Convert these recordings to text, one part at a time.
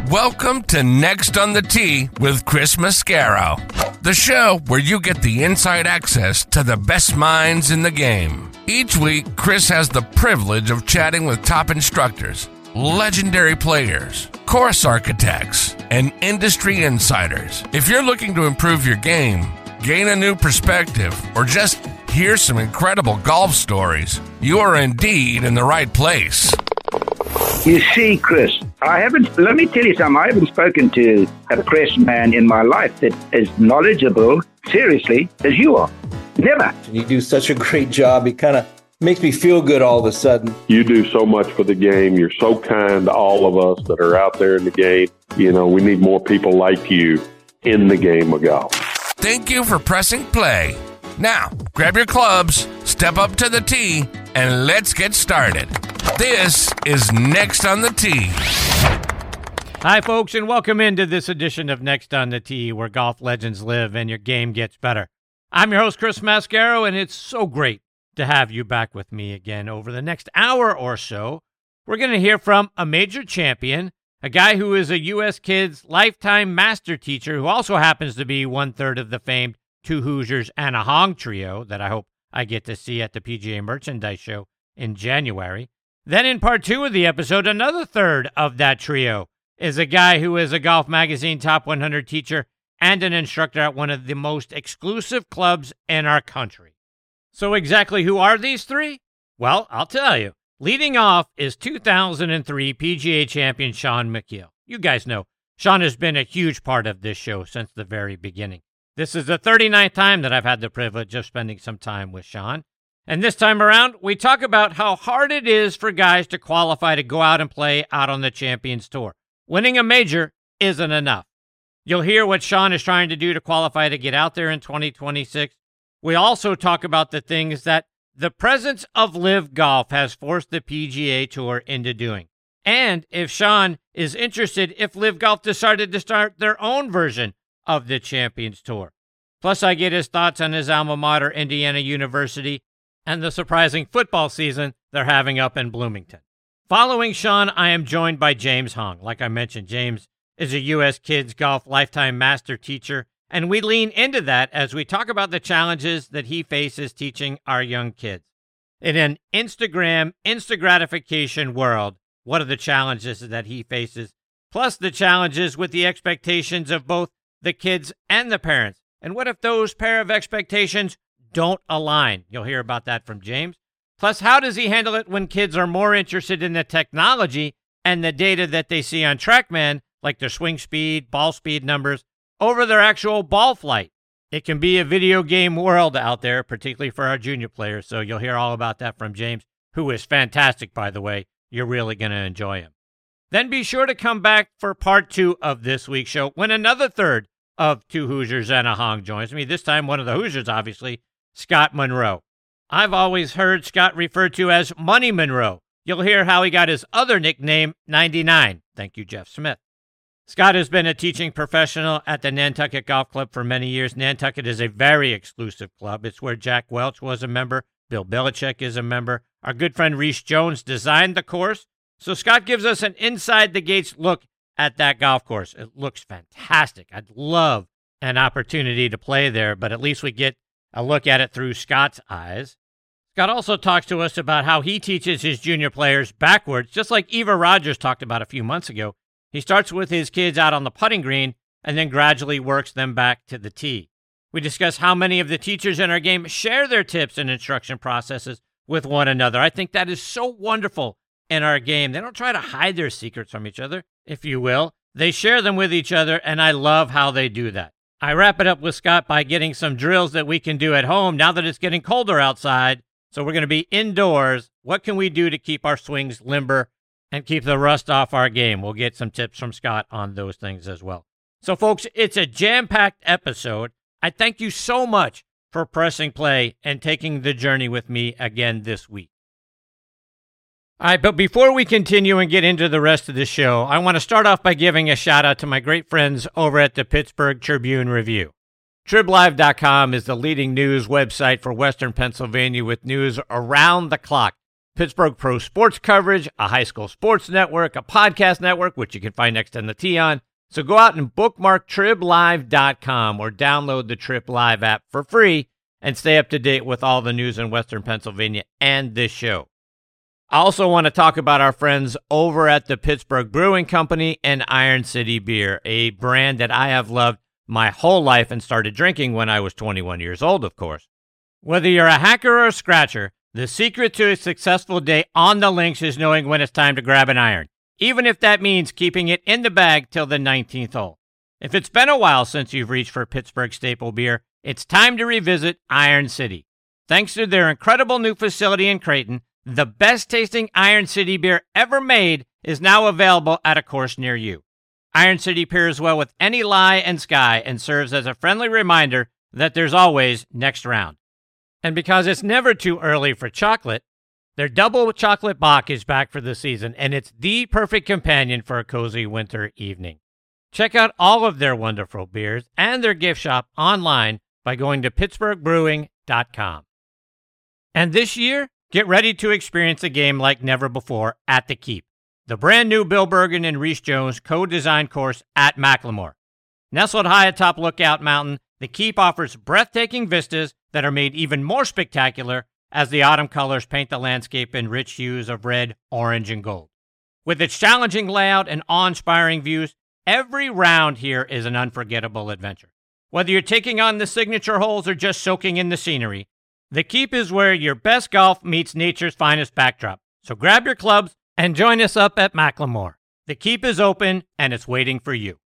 Welcome to Next on the Tee with Chris Mascaro, the show where you get the inside access to the best minds in the game. Each week, Chris has the privilege of chatting with top instructors, legendary players, course architects, and industry insiders. If you're looking to improve your game, gain a new perspective, or just hear some incredible golf stories, you are indeed in the right place. You see, Chris, let me tell you something. I haven't spoken to a press man in my life that is knowledgeable, seriously, as you are. Never. You do such a great job. It kind of makes me feel good all of a sudden. You do so much for the game. You're so kind to all of us that are out there in the game. You know, we need more people like you in the game of golf. Thank you for pressing play. Now, grab your clubs, step up to the tee, and let's get started. This is Next on the Tee. Hi, folks, and welcome into this edition of Next on the Tee, where golf legends live and your game gets better. I'm your host, Chris Mascaro, and it's so great to have you back with me again. Over the next hour or so, we're going to hear from a major champion, a guy who is a U.S. Kids lifetime master teacher who also happens to be one-third of the famed Two Hoosiers and a Hong trio that I hope I get to see at the PGA Merchandise Show in January. Then in part two of the episode, another third of that trio is a guy who is a Golf Magazine Top 100 teacher and an instructor at one of the most exclusive clubs in our country. So exactly who are these three? Well, I'll tell you. Leading off is 2003 PGA champion Shaun Micheel. You guys know, Shaun has been a huge part of this show since the very beginning. This is the 39th time that I've had the privilege of spending some time with Shaun. And this time around, we talk about how hard it is for guys to qualify to go out and play out on the Champions Tour. Winning a major isn't enough. You'll hear what Shaun is trying to do to qualify to get out there in 2026. We also talk about the things that the presence of LIV Golf has forced the PGA Tour into doing. And if Shaun is interested, if LIV Golf decided to start their own version of the Champions Tour. Plus, I get his thoughts on his alma mater, Indiana University, and the surprising football season they're having up in Bloomington. Following Shaun, I am joined by James Hong. Like I mentioned, James is a U.S. Kids Golf lifetime master teacher, and we lean into that as we talk about the challenges that he faces teaching our young kids. In an Instagram, insta-gratification world, what are the challenges that he faces, plus the challenges with the expectations of both the kids and the parents? And what if those pair of expectations don't align? You'll hear about that from James. Plus, how does he handle it when kids are more interested in the technology and the data that they see on TrackMan, like their swing speed, ball speed numbers, over their actual ball flight? It can be a video game world out there, particularly for our junior players, so you'll hear all about that from James, who is fantastic, by the way. You're really going to enjoy him. Then be sure to come back for part two of this week's show, when another third of Two Hoosiers and a Hong joins me. This time, one of the Hoosiers, obviously, Scott Monroe. I've always heard Scott referred to as Money Monroe. You'll hear how he got his other nickname, 99. Thank you, Jeff Smith. Scott has been a teaching professional at the Nantucket Golf Club for many years. Nantucket is a very exclusive club. It's where Jack Welch was a member. Bill Belichick is a member. Our good friend Reese Jones designed the course. So Scott gives us an inside-the-gates look at that golf course. It looks fantastic. I'd love an opportunity to play there, but at least we get a look at it through Scott's eyes. Scott also talks to us about how he teaches his junior players backwards, just like Eva Rogers talked about a few months ago. He starts with his kids out on the putting green and then gradually works them back to the tee. We discuss how many of the teachers in our game share their tips and instruction processes with one another. I think that is so wonderful in our game. They don't try to hide their secrets from each other, if you will. They share them with each other, and I love how they do that. I wrap it up with Scott by getting some drills that we can do at home now that it's getting colder outside. So we're going to be indoors. What can we do to keep our swings limber and keep the rust off our game? We'll get some tips from Scott on those things as well. So, folks, it's a jam-packed episode. I thank you so much for pressing play and taking the journey with me again this week. All right, but before we continue and get into the rest of the show, I want to start off by giving a shout-out to my great friends over at the Pittsburgh Tribune-Review. TribLive.com is the leading news website for Western Pennsylvania with news around the clock. Pittsburgh Pro Sports coverage, a high school sports network, a podcast network, which you can find Next on the Tee on. So go out and bookmark triblive.com or download the Trip Live app for free and stay up to date with all the news in Western Pennsylvania and this show. I also want to talk about our friends over at the Pittsburgh Brewing Company and Iron City Beer, a brand that I have loved my whole life and started drinking when I was 21 years old, of course. Whether you're a hacker or a scratcher, the secret to a successful day on the links is knowing when it's time to grab an iron, even if that means keeping it in the bag till the 19th hole. If it's been a while since you've reached for Pittsburgh staple beer, it's time to revisit Iron City. Thanks to their incredible new facility in Creighton, the best-tasting Iron City beer ever made is now available at a course near you. Iron City pairs well with any lie and sky and serves as a friendly reminder that there's always next round. And because it's never too early for chocolate, their double chocolate Bock is back for the season, and it's the perfect companion for a cozy winter evening. Check out all of their wonderful beers and their gift shop online by going to pittsburghbrewing.com. And this year, get ready to experience a game like never before at the Keep, the brand new Bill Bergen and Reese Jones co-designed course at Macklemore. Nestled high atop Lookout Mountain, the Keep offers breathtaking vistas that are made even more spectacular as the autumn colors paint the landscape in rich hues of red, orange, and gold. With its challenging layout and awe-inspiring views, every round here is an unforgettable adventure. Whether you're taking on the signature holes or just soaking in the scenery, the Keep is where your best golf meets nature's finest backdrop. So grab your clubs and join us up at Macklemore. The Keep is open and it's waiting for you.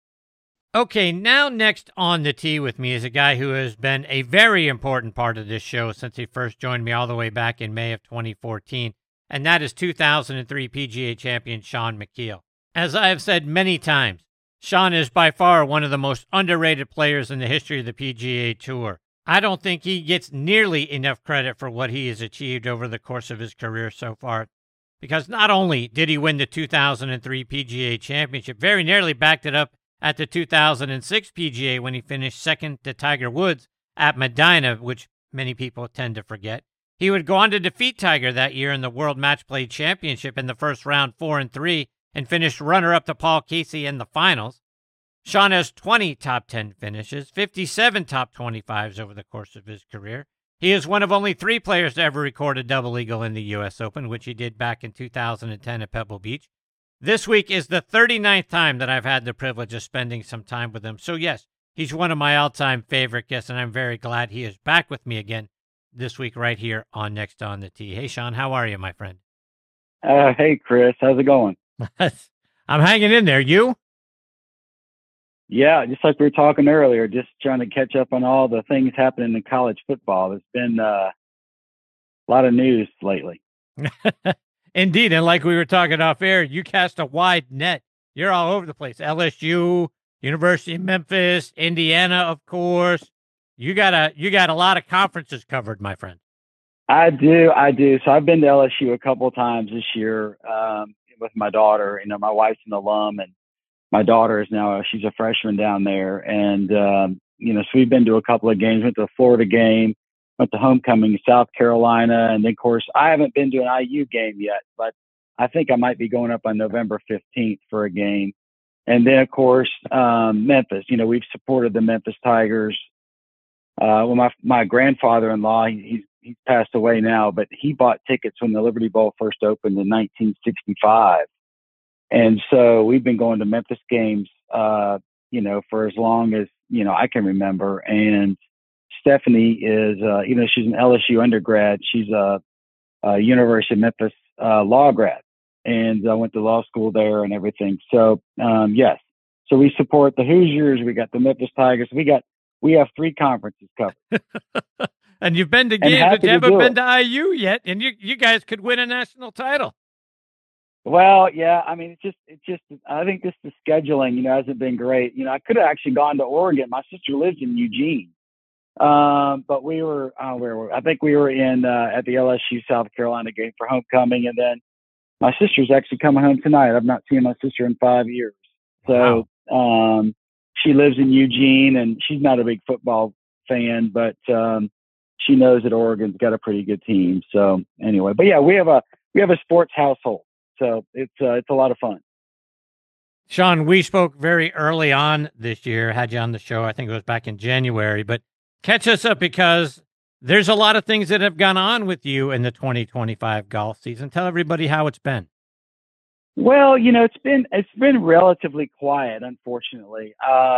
Okay, now next on the tee with me is a guy who has been a very important part of this show since he first joined me all the way back in May of 2014, and that is 2003 PGA champion Shaun Micheel. As I have said many times, Shaun is by far one of the most underrated players in the history of the PGA Tour. I don't think he gets nearly enough credit for what he has achieved over the course of his career so far, because not only did he win the 2003 PGA Championship, very nearly backed it up at the 2006 PGA when he finished second to Tiger Woods at Medinah, which many people tend to forget. He would go on to defeat Tiger that year in the World Match Play Championship in the first round 4-3 and finished runner-up to Paul Casey in the finals. Shaun has 20 top 10 finishes, 57 top 25s over the course of his career. He is one of only 3 players to ever record a double eagle in the U.S. Open, which he did back in 2010 at Pebble Beach. This week is the 39th time that I've had the privilege of spending some time with him. So yes, he's one of my all-time favorite guests, and I'm very glad he is back with me again this week right here on Next on the Tee. Hey, Shaun, how are you, my friend? Hey, Chris. How's it going? I'm hanging in there. You? Yeah, just like we were talking earlier, just trying to catch up on all the things happening in college football. There's been a lot of news lately. Indeed, and like we were talking off air, you cast a wide net. You're all over the place. LSU, University of Memphis, Indiana, of course. You got a lot of conferences covered, my friend. I do. So I've been to LSU a couple of times this year with my daughter. You know, my wife's an alum, and my daughter is now she's a freshman down there. And so we've been to a couple of games. Went to a Florida game. Went to homecoming, South Carolina, and then, of course, I haven't been to an IU game yet, but I think I might be going up on November 15th for a game. And then, of course, Memphis. You know, we've supported the Memphis Tigers. Well, my grandfather-in-law, he's passed away now, but he bought tickets when the Liberty Bowl first opened in 1965. And so we've been going to Memphis games, for as long as, I can remember. And Stephanie is, she's an LSU undergrad. She's a University of Memphis law grad, and I went to law school there and everything. So, yes. So we support the Hoosiers. We got the Memphis Tigers. We have 3 conferences covered. And you've been to games, but you haven't been to IU yet, and you guys could win a national title. Well, yeah. I mean, it's just. I think this the scheduling, hasn't been great. I could have actually gone to Oregon. My sister lives in Eugene. But we were, I think we were in, at the LSU South Carolina game for homecoming. And then my sister's actually coming home tonight. I've not seen my sister in 5 years. So, she lives in Eugene, and she's not a big football fan, but, she knows that Oregon's got a pretty good team. So anyway, but yeah, we have a sports household, so it's a lot of fun. Sean, we spoke very early on this year, had you on the show. I think it was back in January, but catch us up because there's a lot of things that have gone on with you in the 2025 golf season. Tell everybody how it's been. Well, it's been relatively quiet, unfortunately.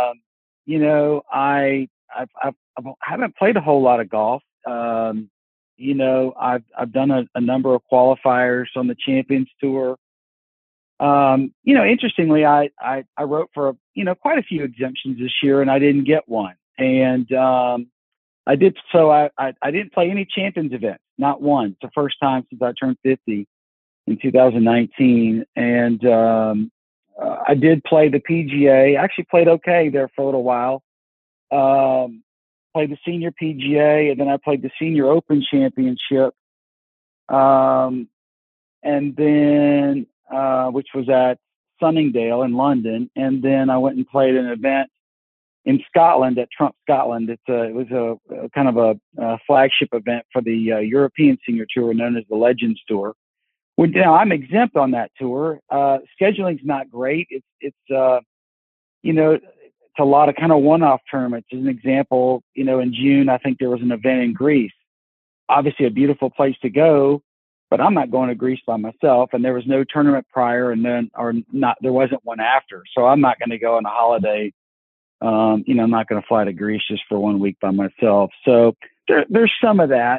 I haven't played a whole lot of golf. I've done a number of qualifiers on the Champions Tour. Interestingly, I wrote for quite a few exemptions this year, and I didn't get one. And I didn't play any Champions events, not one. It's the first time since I turned 50 in 2019, and I did play the PGA. I actually played okay there for a little while. Played the Senior PGA, and then I played the Senior Open Championship, and then which was at Sunningdale in London, and then I went and played an event in Scotland at Trump, Scotland. It was a kind of a flagship event for the European Senior Tour, known as the Legends Tour. Well, I'm exempt on that tour. Scheduling's not great. It's a lot of kind of one-off tournaments. As an example, in June, I think there was an event in Greece. Obviously a beautiful place to go, but I'm not going to Greece by myself. And there was no tournament prior there wasn't one after. So I'm not going to go on a holiday. I'm not going to fly to Greece just for 1 week by myself. So there's some of that.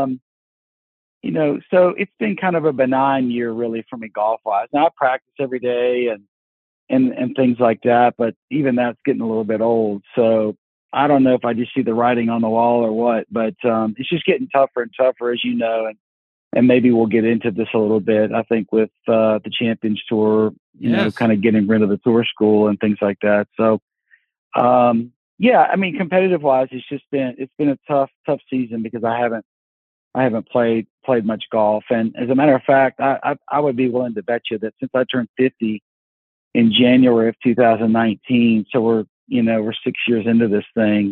So it's been kind of a benign year really for me golf-wise. Now I practice every day and things like that, but even that's getting a little bit old. So I don't know if I just see the writing on the wall or what, but it's just getting tougher and tougher, as you know, and maybe we'll get into this a little bit. I think with the Champions Tour, kind of getting rid of the tour school and things like that. So competitive-wise, it's been a tough season because I haven't played much golf. And as a matter of fact, I would be willing to bet you that since I turned 50 in January of 2019, so we're 6 years into this thing.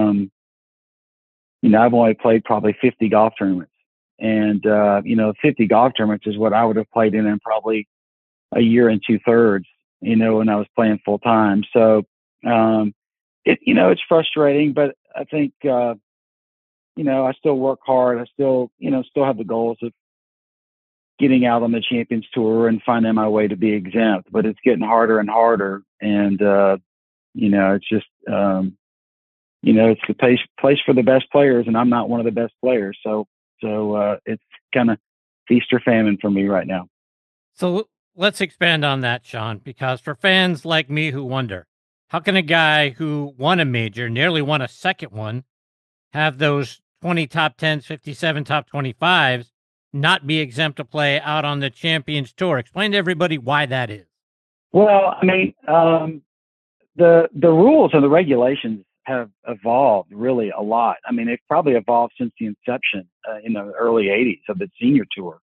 I've only played probably 50 golf tournaments, and 50 golf tournaments is what I would have played in probably a year and 2/3, when I was playing full time. So, it's frustrating, but I think, I still work hard. I still have the goals of getting out on the Champions Tour and finding my way to be exempt, but it's getting harder and harder. And, it's just, it's the place for the best players, and I'm not one of the best players. So it's kind of feast or famine for me right now. So let's expand on that, Sean, because for fans like me who wonder, how can a guy who won a major, nearly won a second one, have those 20 top 10s, 57 top 25s, not be exempt to play out on the Champions Tour? Explain to everybody why that is. Well, I mean, the rules and the regulations have evolved really a lot. I mean, they've probably evolved since the inception in the early 80s of the Senior Tour.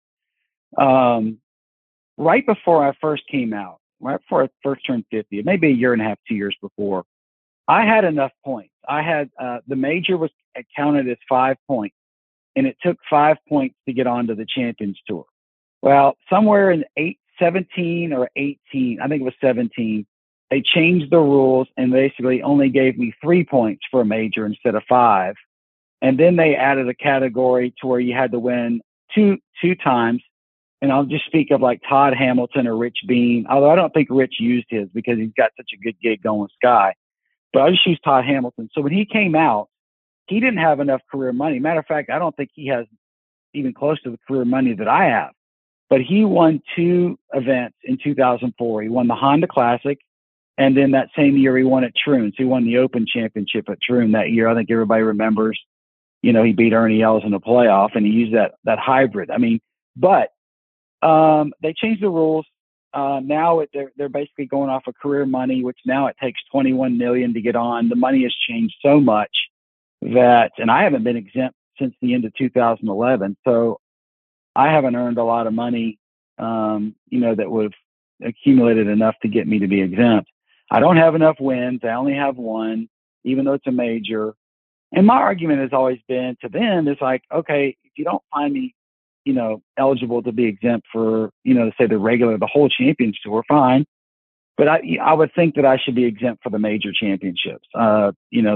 Right before I first came out, right before I first turned 50, maybe a year and a half, 2 years before, I had enough points. I had the major was counted as 5 points, and it took 5 points to get onto the Champions Tour. Well, somewhere in 17 or 18, I think it was 17, they changed the rules and basically only gave me 3 points for a major instead of 5. And then they added a category to where you had to win two times. And I'll just speak of like Todd Hamilton or Rich Beam, although I don't think Rich used his because he's got such a good gig going with Sky. But I'll just use Todd Hamilton. So when he came out, he didn't have enough career money. Matter of fact, I don't think he has even close to the career money that I have. But he won 2 events in 2004. He won the Honda Classic, and then that same year he won at Troon. So he won the Open Championship at Troon that year. I think everybody remembers, he beat Ernie Els in the playoff, and he used that hybrid. I mean, but they changed the rules. Now they're basically going off of career money, which now it takes $21 million to get on. The money has changed so much that, and I haven't been exempt since the end of 2011. So I haven't earned a lot of money, that would have accumulated enough to get me to be exempt. I don't have enough wins. I only have 1, even though it's a major. And my argument has always been to them is like, okay, if you don't find me, eligible to be exempt for, say the whole Champions Tour, fine. But I would think that I should be exempt for the major championships. That's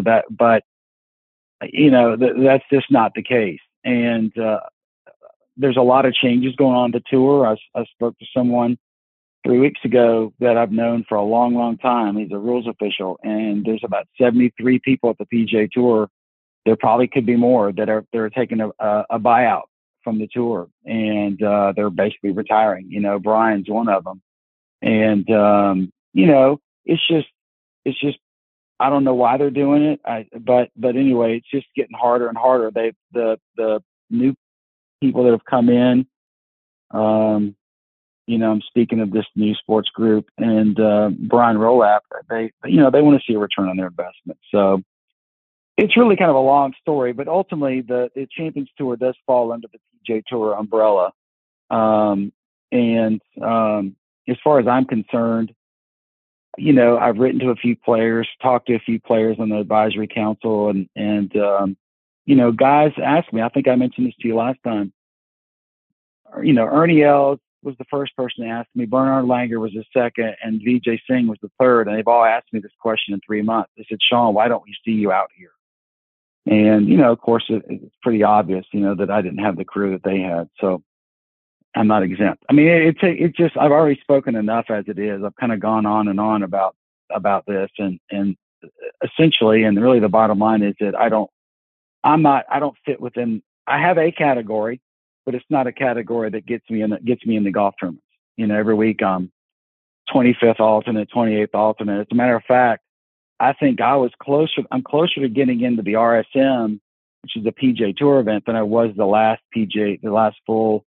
just not the case. And there's a lot of changes going on the tour. I spoke to someone 3 weeks ago that I've known for a long, long time. He's a rules official, and there's about 73 people at the PGA Tour. There probably could be more they're taking a buyout from the tour, and they're basically retiring. Brian's one of them, and it's just I don't know why they're doing it. But anyway, it's just getting harder and harder. The new people that have come in. I'm speaking of this new sports group and Brian Rolap. They want to see a return on their investment. So it's really kind of a long story, but ultimately the Champions Tour does fall under the PGA Tour umbrella. As far as I'm concerned, I've written to a few players, talked to a few players on the advisory council, and guys ask me. I think I mentioned this to you last time. Ernie Els was the first person to ask me. Bernard Langer was the second, and Vijay Singh was the third. And they've all asked me this question in 3 months. They said, "Sean, why don't we see you out here?" And of course, it's pretty obvious, that I didn't have the career that they had, so I'm not exempt. I mean, it's just I've already spoken enough as it is. I've kind of gone on and on about this, and essentially, and really, the bottom line is that I don't fit within. I have a category, but it's not a category that gets me in the golf tournaments. Every week I'm 25th alternate, 28th alternate. As a matter of fact, I think I'm closer to getting into the RSM, which is a PGA Tour event, than I was the last full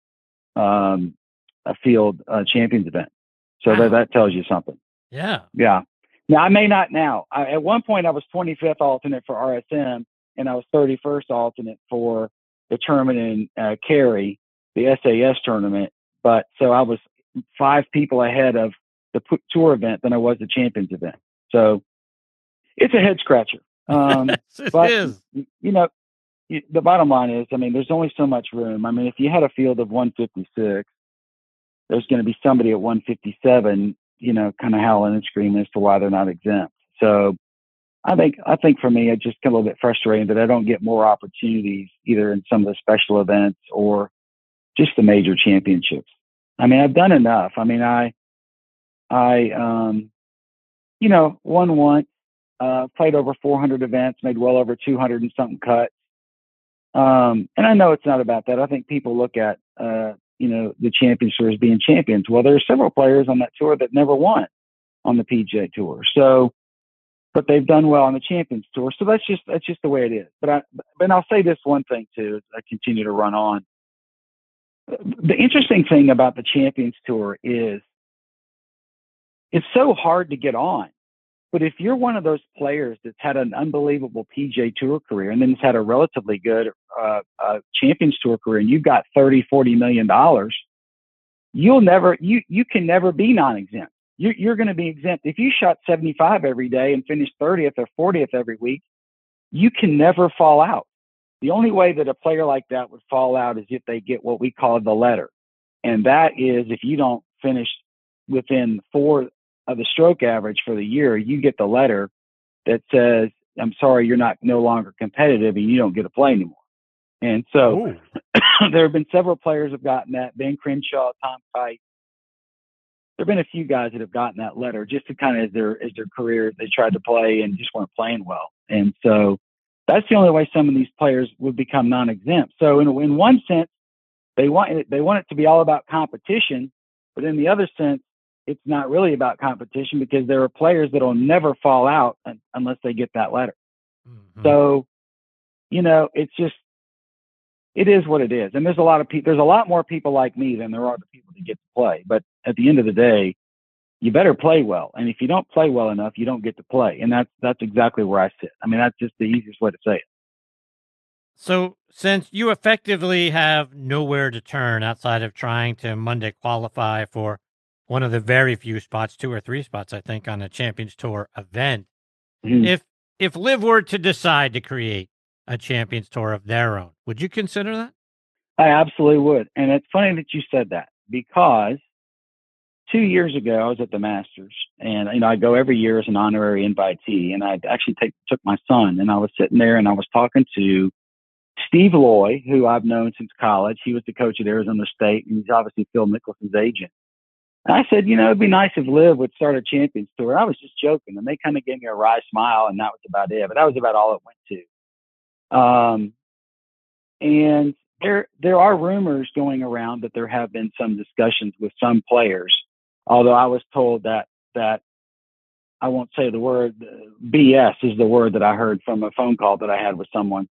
field champions event. So wow. that tells you something. Yeah. Yeah. Now I may not now. At one point I was 25th alternate for RSM, and I was 31st alternate for the tournament in Cary, the SAS tournament. But so I was 5 people ahead of the tour event than I was the champions event. So it's a head scratcher. It is. The bottom line is, there's only so much room. If you had a field of 156, there's going to be somebody at 157, kind of howling and screaming as to why they're not exempt. So I think for me, it's just a little bit frustrating that I don't get more opportunities either in some of the special events or just the major championships. I've done enough. I won once, played over 400 events, made well over 200 and something cuts. And I know it's not about that. I think people look at, the Champions Tour as being champions. Well, there are several players on that tour that never won on the PGA Tour. So, but they've done well on the Champions Tour. So that's just the way it is. But I'll say this one thing too, as I continue to run on. The interesting thing about the Champions Tour is it's so hard to get on. But if you're one of those players that's had an unbelievable PGA Tour career and then has had a relatively good Champions Tour career, and you've got $30-40 million, you can never be non-exempt. You're going to be exempt. If you shot 75 every day and finished 30th or 40th every week, you can never fall out. The only way that a player like that would fall out is if they get what we call the letter. And that is if you don't finish within 4 of the stroke average for the year, you get the letter that says, "I'm sorry, you're no longer competitive and you don't get to play anymore." And so there have been several players have gotten that. Ben Crenshaw, Tom Kite. There have been a few guys that have gotten that letter just to kind of as their career, they tried to play and just weren't playing well. And so that's the only way some of these players would become non-exempt. So in one sense, they want it to be all about competition, but in the other sense, it's not really about competition because there are players that will never fall out unless they get that letter. Mm-hmm. So, it is what it is. And there's a lot more people like me than there are the people that get to play. But at the end of the day, you better play well. And if you don't play well enough, you don't get to play. And that's exactly where I sit. That's just the easiest way to say it. So since you effectively have nowhere to turn outside of trying to Monday qualify for one of the very few spots, 2 or 3 spots, I think, on a Champions Tour event, if LIV were to decide to create a Champions Tour of their own. Would you consider that? I absolutely would. And it's funny that you said that, because 2 years ago I was at the Masters, and I go every year as an honorary invitee, and I actually took my son, and I was sitting there and I was talking to Steve Loy, who I've known since college. He was the coach at Arizona State, and he's obviously Phil Mickelson's agent. And I said, it'd be nice if Liv would start a Champions Tour. I was just joking, and they kind of gave me a wry smile, and that was about it. But that was about all it went to. And there are rumors going around that there have been some discussions with some players, although I was told that I won't say the word, BS is the word that I heard from a phone call that I had with someone.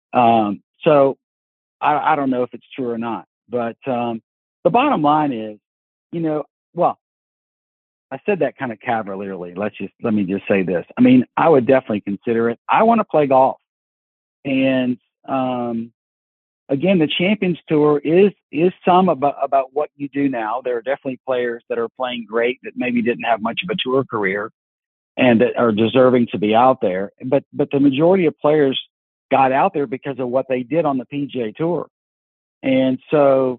So I don't know if it's true or not, but the bottom line is, well, I said that kind of cavalierly. Let me just say this. I mean, I would definitely consider it. I want to play golf, and again, the Champions Tour is some about what you do now. There are definitely players that are playing great that maybe didn't have much of a tour career and that are deserving to be out there. But the majority of players got out there because of what they did on the PGA Tour. And so,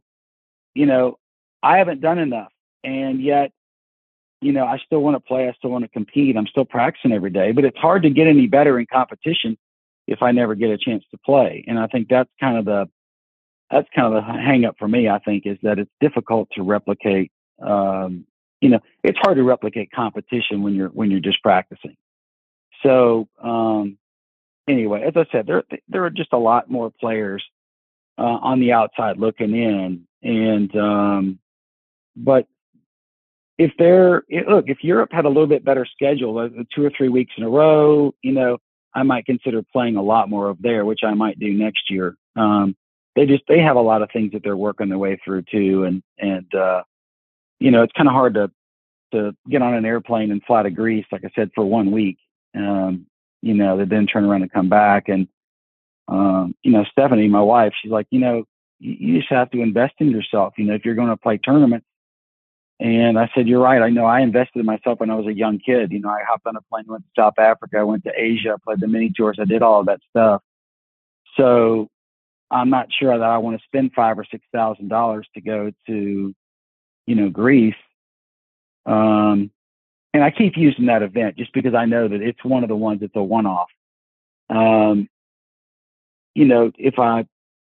I haven't done enough. And yet, I still want to play. I still want to compete. I'm still practicing every day. But it's hard to get any better in competition if I never get a chance to play. And I think that's kind of the hang up for me, I think, is that it's difficult to replicate. It's hard to replicate competition when you're just practicing. So anyway, as I said, there are just a lot more players on the outside looking in, and but if Europe had a little bit better schedule, 2 or 3 weeks in a row, I might consider playing a lot more of there, which I might do next year. They have a lot of things that they're working their way through too, and it's kind of hard to get on an airplane and fly to Greece, like I said, for 1 week. They then turn around and come back, and Stephanie, my wife, she's like, you just have to invest in yourself, if you're going to play tournaments. And I said, you're right. I know I invested in myself when I was a young kid. I hopped on a plane, went to South Africa, I went to Asia, I played the mini tours, I did all of that stuff. So I'm not sure that I want to spend $5,000 or $6,000 to go to, Greece. And I keep using that event just because I know that it's one of the ones that's a one-off. If I,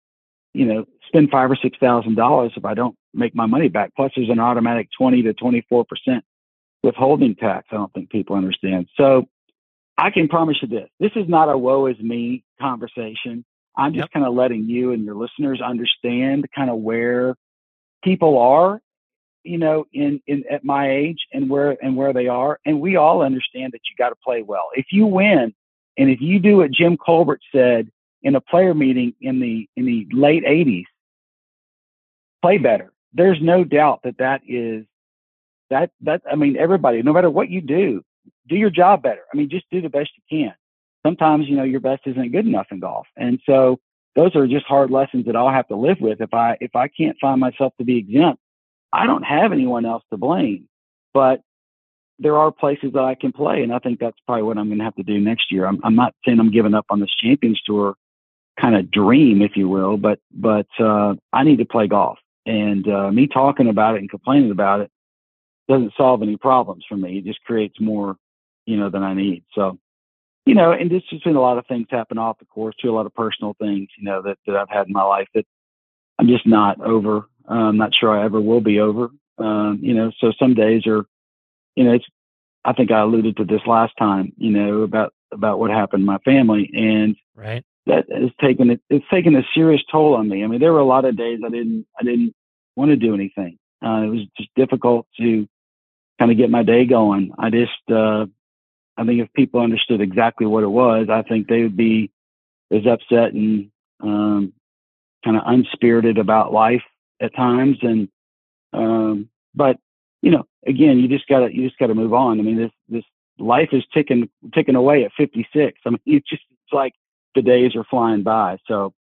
spend $5,000 or $6,000, if I don't make my money back, plus there's an automatic 20 to 24% withholding tax. I don't think people understand. So I can promise you this: this is not a woe is me conversation. I'm just kind of letting you and your listeners understand kind of where people are, at my age and where they are. And we all understand that you got to play well. If you win, and if you do what Jim Colbert said in a player meeting in the late 80s, play better. There's no doubt that is that. I mean, everybody, no matter what you do your job better. I mean, just do the best you can. Sometimes, your best isn't good enough in golf. And so those are just hard lessons that I'll have to live with. If I can't find myself to be exempt, I don't have anyone else to blame, but there are places that I can play. And I think that's probably what I'm going to have to do next year. I'm not saying I'm giving up on this Champions Tour kind of dream, if you will, but I need to play golf, and me talking about it and complaining about it doesn't solve any problems for me. It just creates more, than I need. So, and there's just been a lot of things happen off the course too, a lot of personal things, that I've had in my life that I'm just not over. I'm not sure I ever will be over. So some days are, I think I alluded to this last time, about what happened in my family, and right. That it's taken a serious toll on me. I mean, there were a lot of days I didn't want to do anything. It was just difficult to kind of get my day going. I think if people understood exactly what it was, I think they would be as upset and kind of unspirited about life at times. And but again, you just gotta move on. I mean, this life is ticking away at 56. I mean, it's like the days are flying by. So,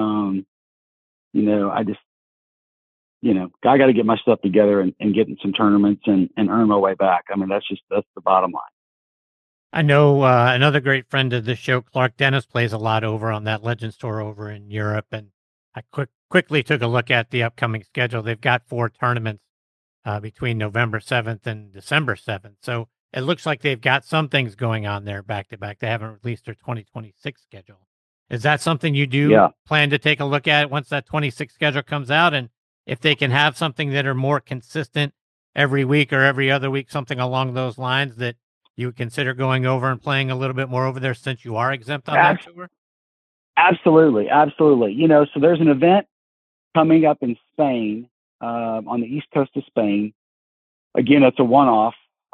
I just, I got to get my stuff together and get in some tournaments and earn my way back. I mean, that's the bottom line. I know another great friend of the show, Clark Dennis, plays a lot over on that Legends Tour over in Europe, and I quickly took a look at the upcoming schedule. They've got 4 tournaments between November 7th and December 7th, so it looks like they've got some things going on there back to back. They haven't released their 2026 schedule. Is that something you do plan to take a look at once that 26 schedule comes out? And if they can have something that are more consistent every week or every other week, something along those lines that you would consider going over and playing a little bit more over there since you are exempt on that tour? Absolutely. So there's an event coming up in Spain, on the east coast of Spain. Again, it's a one-off,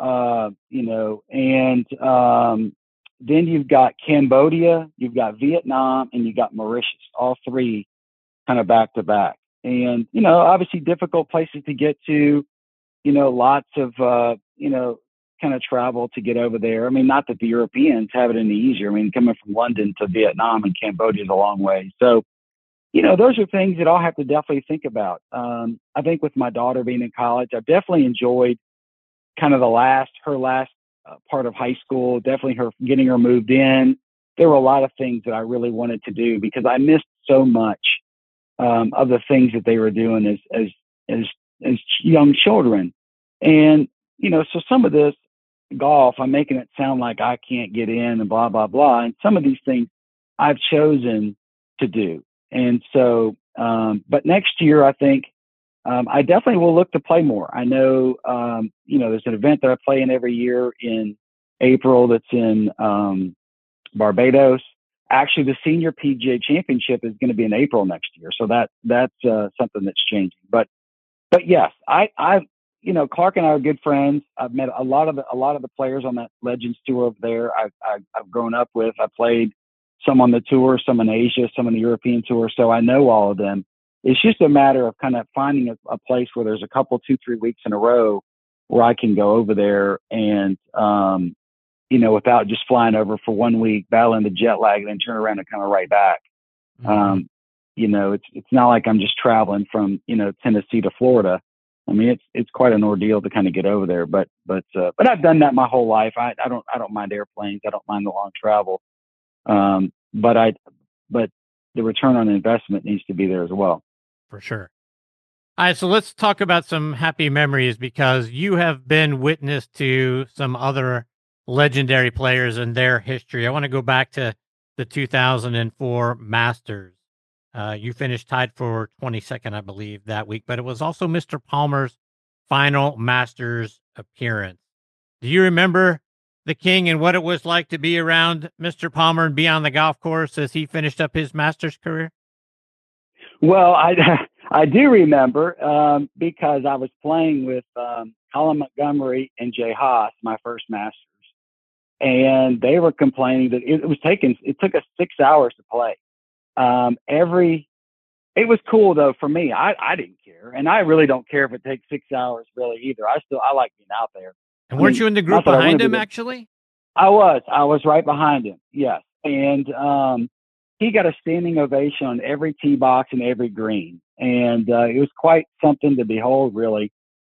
and then you've got Cambodia, you've got Vietnam, and you've got Mauritius, all 3 kind of back to back. And, obviously difficult places to get to, lots of, kind of travel to get over there. I mean, not that the Europeans have it any easier. I mean, coming from London to Vietnam and Cambodia is a long way. So, those are things that I'll have to definitely think about. I think with my daughter being in college, I've definitely enjoyed kind of her last part of high school, definitely her getting her moved in. There were a lot of things that I really wanted to do because I missed so much of the things that they were doing as young children. And, so some of this golf, I'm making it sound like I can't get in and blah, blah, blah. And some of these things I've chosen to do. And so, but next year, I think I definitely will look to play more. I know, there's an event that I play in every year in April that's in Barbados. Actually, the Senior PGA Championship is going to be in April next year. So that's something that's changing. But yes, Clark and I are good friends. I've met a lot of the players on that Legends Tour over there. I've grown up with. I played some on the tour, some in Asia, some on the European tour. So I know all of them. It's just a matter of kind of finding a place where there's a couple, 2-3 weeks in a row where I can go over there and, without just flying over for 1 week, battling the jet lag, and then turn around and kind of right back. Mm-hmm. It's not like I'm just traveling from, Tennessee to Florida. I mean, it's quite an ordeal to kind of get over there, but I've done that my whole life. I don't mind airplanes. I don't mind the long travel. But the return on investment needs to be there as well. For sure. All right. So let's talk about some happy memories, because you have been witness to some other legendary players and their history. I want to go back to the 2004 Masters. You finished tied for 22nd, I believe, that week, but it was also Mr. Palmer's final Masters appearance. Do you remember the King and what it was like to be around Mr. Palmer and be on the golf course as he finished up his Masters career? Well, I do remember because I was playing with Colin Montgomery and Jay Haas, my first Masters, and they were complaining that it took us 6 hours to play. It was cool though for me. I didn't care, and I really don't care if it takes 6 hours really either. I like being out there. And weren't you in the group behind him actually? I was right behind him. Yes. And he got a standing ovation on every tee box and every green, and it was quite something to behold, really.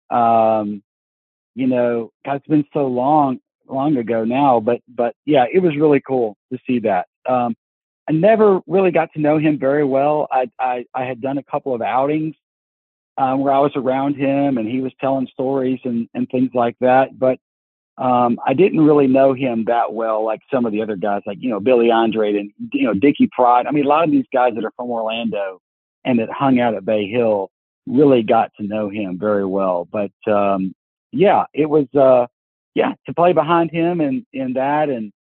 It's been so long ago now, but yeah, it was really cool to see that. I never really got to know him very well. I had done a couple of outings where I was around him and he was telling stories and things like that. But I didn't really know him that well, like some of the other guys, like, Billy Andrade and, Dickie Pride. I mean, a lot of these guys that are from Orlando and that hung out at Bay Hill really got to know him very well. But yeah, it was, to play behind him and in that, and,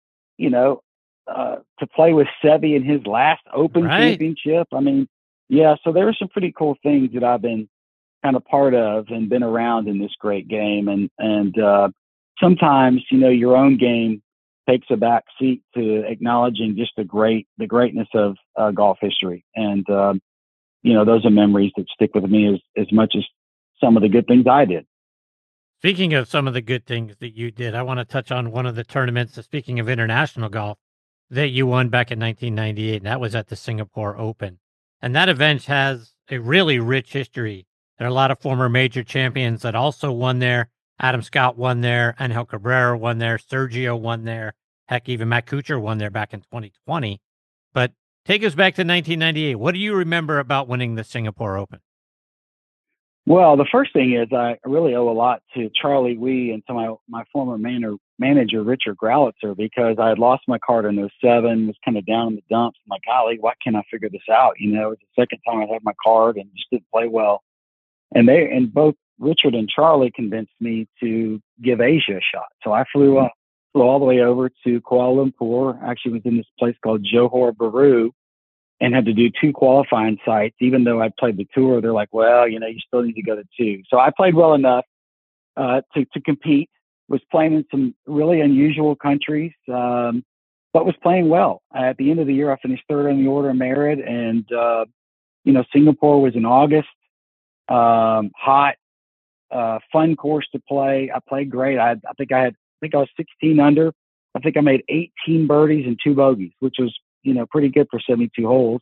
to play with Seve in his last Open Championship. I mean, yeah, so there are some pretty cool things that I've been kind of part of and been around in this great game. And sometimes, your own game takes a back seat to acknowledging just the greatness of golf history. And, those are memories that stick with me as much as some of the good things I did. Speaking of some of the good things that you did, I want to touch on one of the tournaments, speaking of international golf, that you won back in 1998, and that was at the Singapore Open. And that event has a really rich history. There are a lot of former major champions that also won there. Adam Scott won there. Angel Cabrera won there. Sergio won there. Heck, even Matt Kuchar won there back in 2020. But take us back to 1998. What do you remember about winning the Singapore Open? Well, the first thing is I really owe a lot to Charlie Wee and to my former manager, Richard Growlitzer, because I had lost my card in 2007, was kind of down in the dumps. I'm like, golly, why can't I figure this out? You know, it's the second time I had my card and just didn't play well. And both Richard and Charlie convinced me to give Asia a shot. So I flew all the way over to Kuala Lumpur. Actually was in this place called Johor Bahru, and had to do 2 qualifying sites. Even though I played the tour, they're like, well, you know, you still need to go to 2. So I played well enough to compete, was playing in some really unusual countries, but was playing well. At the end of the year, I finished 3rd on the order of merit. And, you know, Singapore was in August, hot, fun course to play. I played great. I think I was 16 under. I think I made 18 birdies and 2 bogeys, which was, you know, pretty good for 72 holes.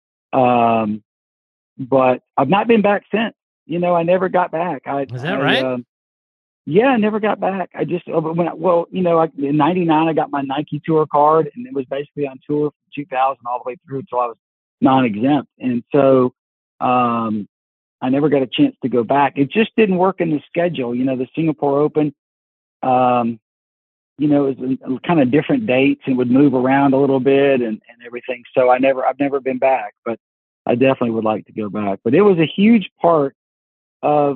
But I've not been back since. You know, I never got back. Is that right? Yeah, I never got back. I just, in 99, I got my Nike Tour card, and it was basically on tour from 2000 all the way through until I was non-exempt. And so I never got a chance to go back. It just didn't work in the schedule. You know, the Singapore Open, you know, it was kind of different dates and would move around a little bit and everything. So I've never been back, but I definitely would like to go back. But it was a huge part of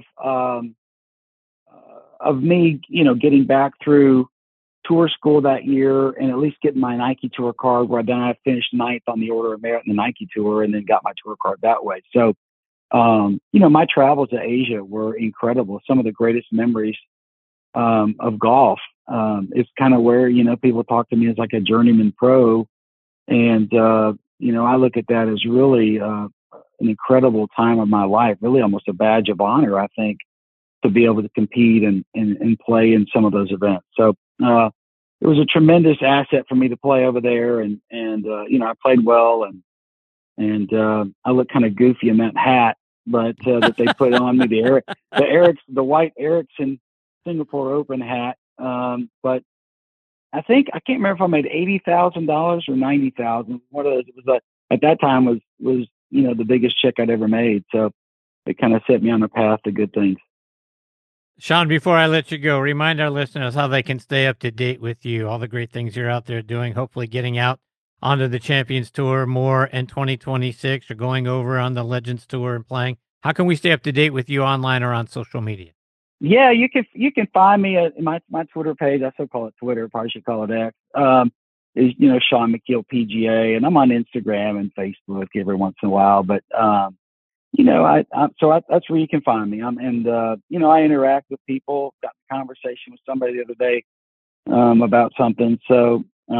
me, you know, getting back through tour school that year and at least getting my Nike Tour card, where then I finished 9th on the order of merit in the Nike Tour and then got my tour card that way. So, you know, my travels to Asia were incredible. Some of the greatest memories of golf. It's kind of where, you know, people talk to me as like a journeyman pro. And, you know, I look at that as really an incredible time of my life, really almost a badge of honor, I think, to be able to compete and play in some of those events. So it was a tremendous asset for me to play over there. And you know, I played well and I look kind of goofy in that hat, but that they put on me, the white Ericsson Singapore Open hat. But I can't remember if I made $80,000 or $90,000. One of those, it was at that time was, you know, the biggest check I'd ever made. So it kind of set me on a path to good things. Sean, before I let you go, remind our listeners how they can stay up to date with you, all the great things you're out there doing, hopefully getting out onto the Champions Tour more in 2026 or going over on the Legends Tour and playing. How can we stay up to date with you online or on social media? Yeah, you can find me at my Twitter page. I still call it Twitter. Probably should call it X. Is, you know, Sean McKeel PGA, and I'm on Instagram and Facebook every once in a while. But you know, that's where you can find me. You know, I interact with people. Got a conversation with somebody the other day about something. So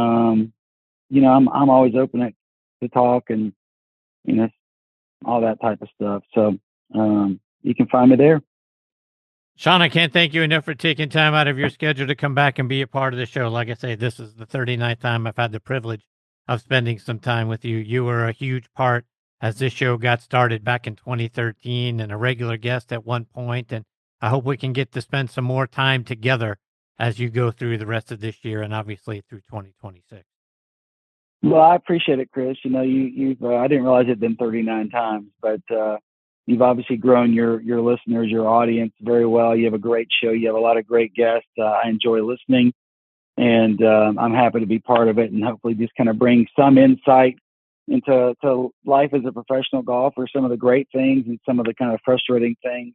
you know, I'm always open to talk and, you know, all that type of stuff. So you can find me there. Sean, I can't thank you enough for taking time out of your schedule to come back and be a part of the show. Like I say, this is the 39th time I've had the privilege of spending some time with you. You were a huge part as this show got started back in 2013 and a regular guest at one point. And I hope we can get to spend some more time together as you go through the rest of this year and obviously through 2026. Well, I appreciate it, Chris. You know, you've I didn't realize it'd been 39 times, but you've obviously grown your listeners, your audience very well. You have a great show. You have a lot of great guests. I enjoy listening, and I'm happy to be part of it and hopefully just kind of bring some insight into life as a professional golfer, some of the great things and some of the kind of frustrating things.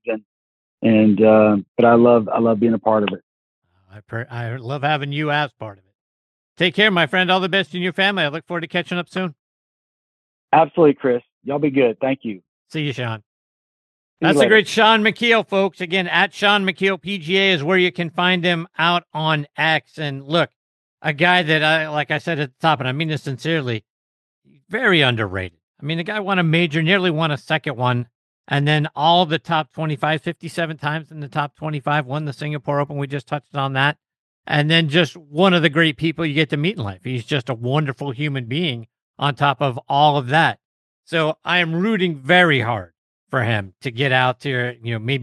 But I love being a part of it. I love having you as part of it. Take care, my friend. All the best in your family. I look forward to catching up soon. Absolutely, Chris. Y'all be good. Thank you. See you, Sean. That's the great Sean McKeel, folks. Again, at Sean McKeel PGA is where you can find him out on X. And look, a guy that like I said at the top, and I mean this sincerely, very underrated. I mean, the guy won a major, nearly won a second one, and then all the top 25, 57 times in the top 25, won the Singapore Open. We just touched on that. And then just one of the great people you get to meet in life. He's just a wonderful human being on top of all of that. So I am rooting very hard for him to get out there, you know, maybe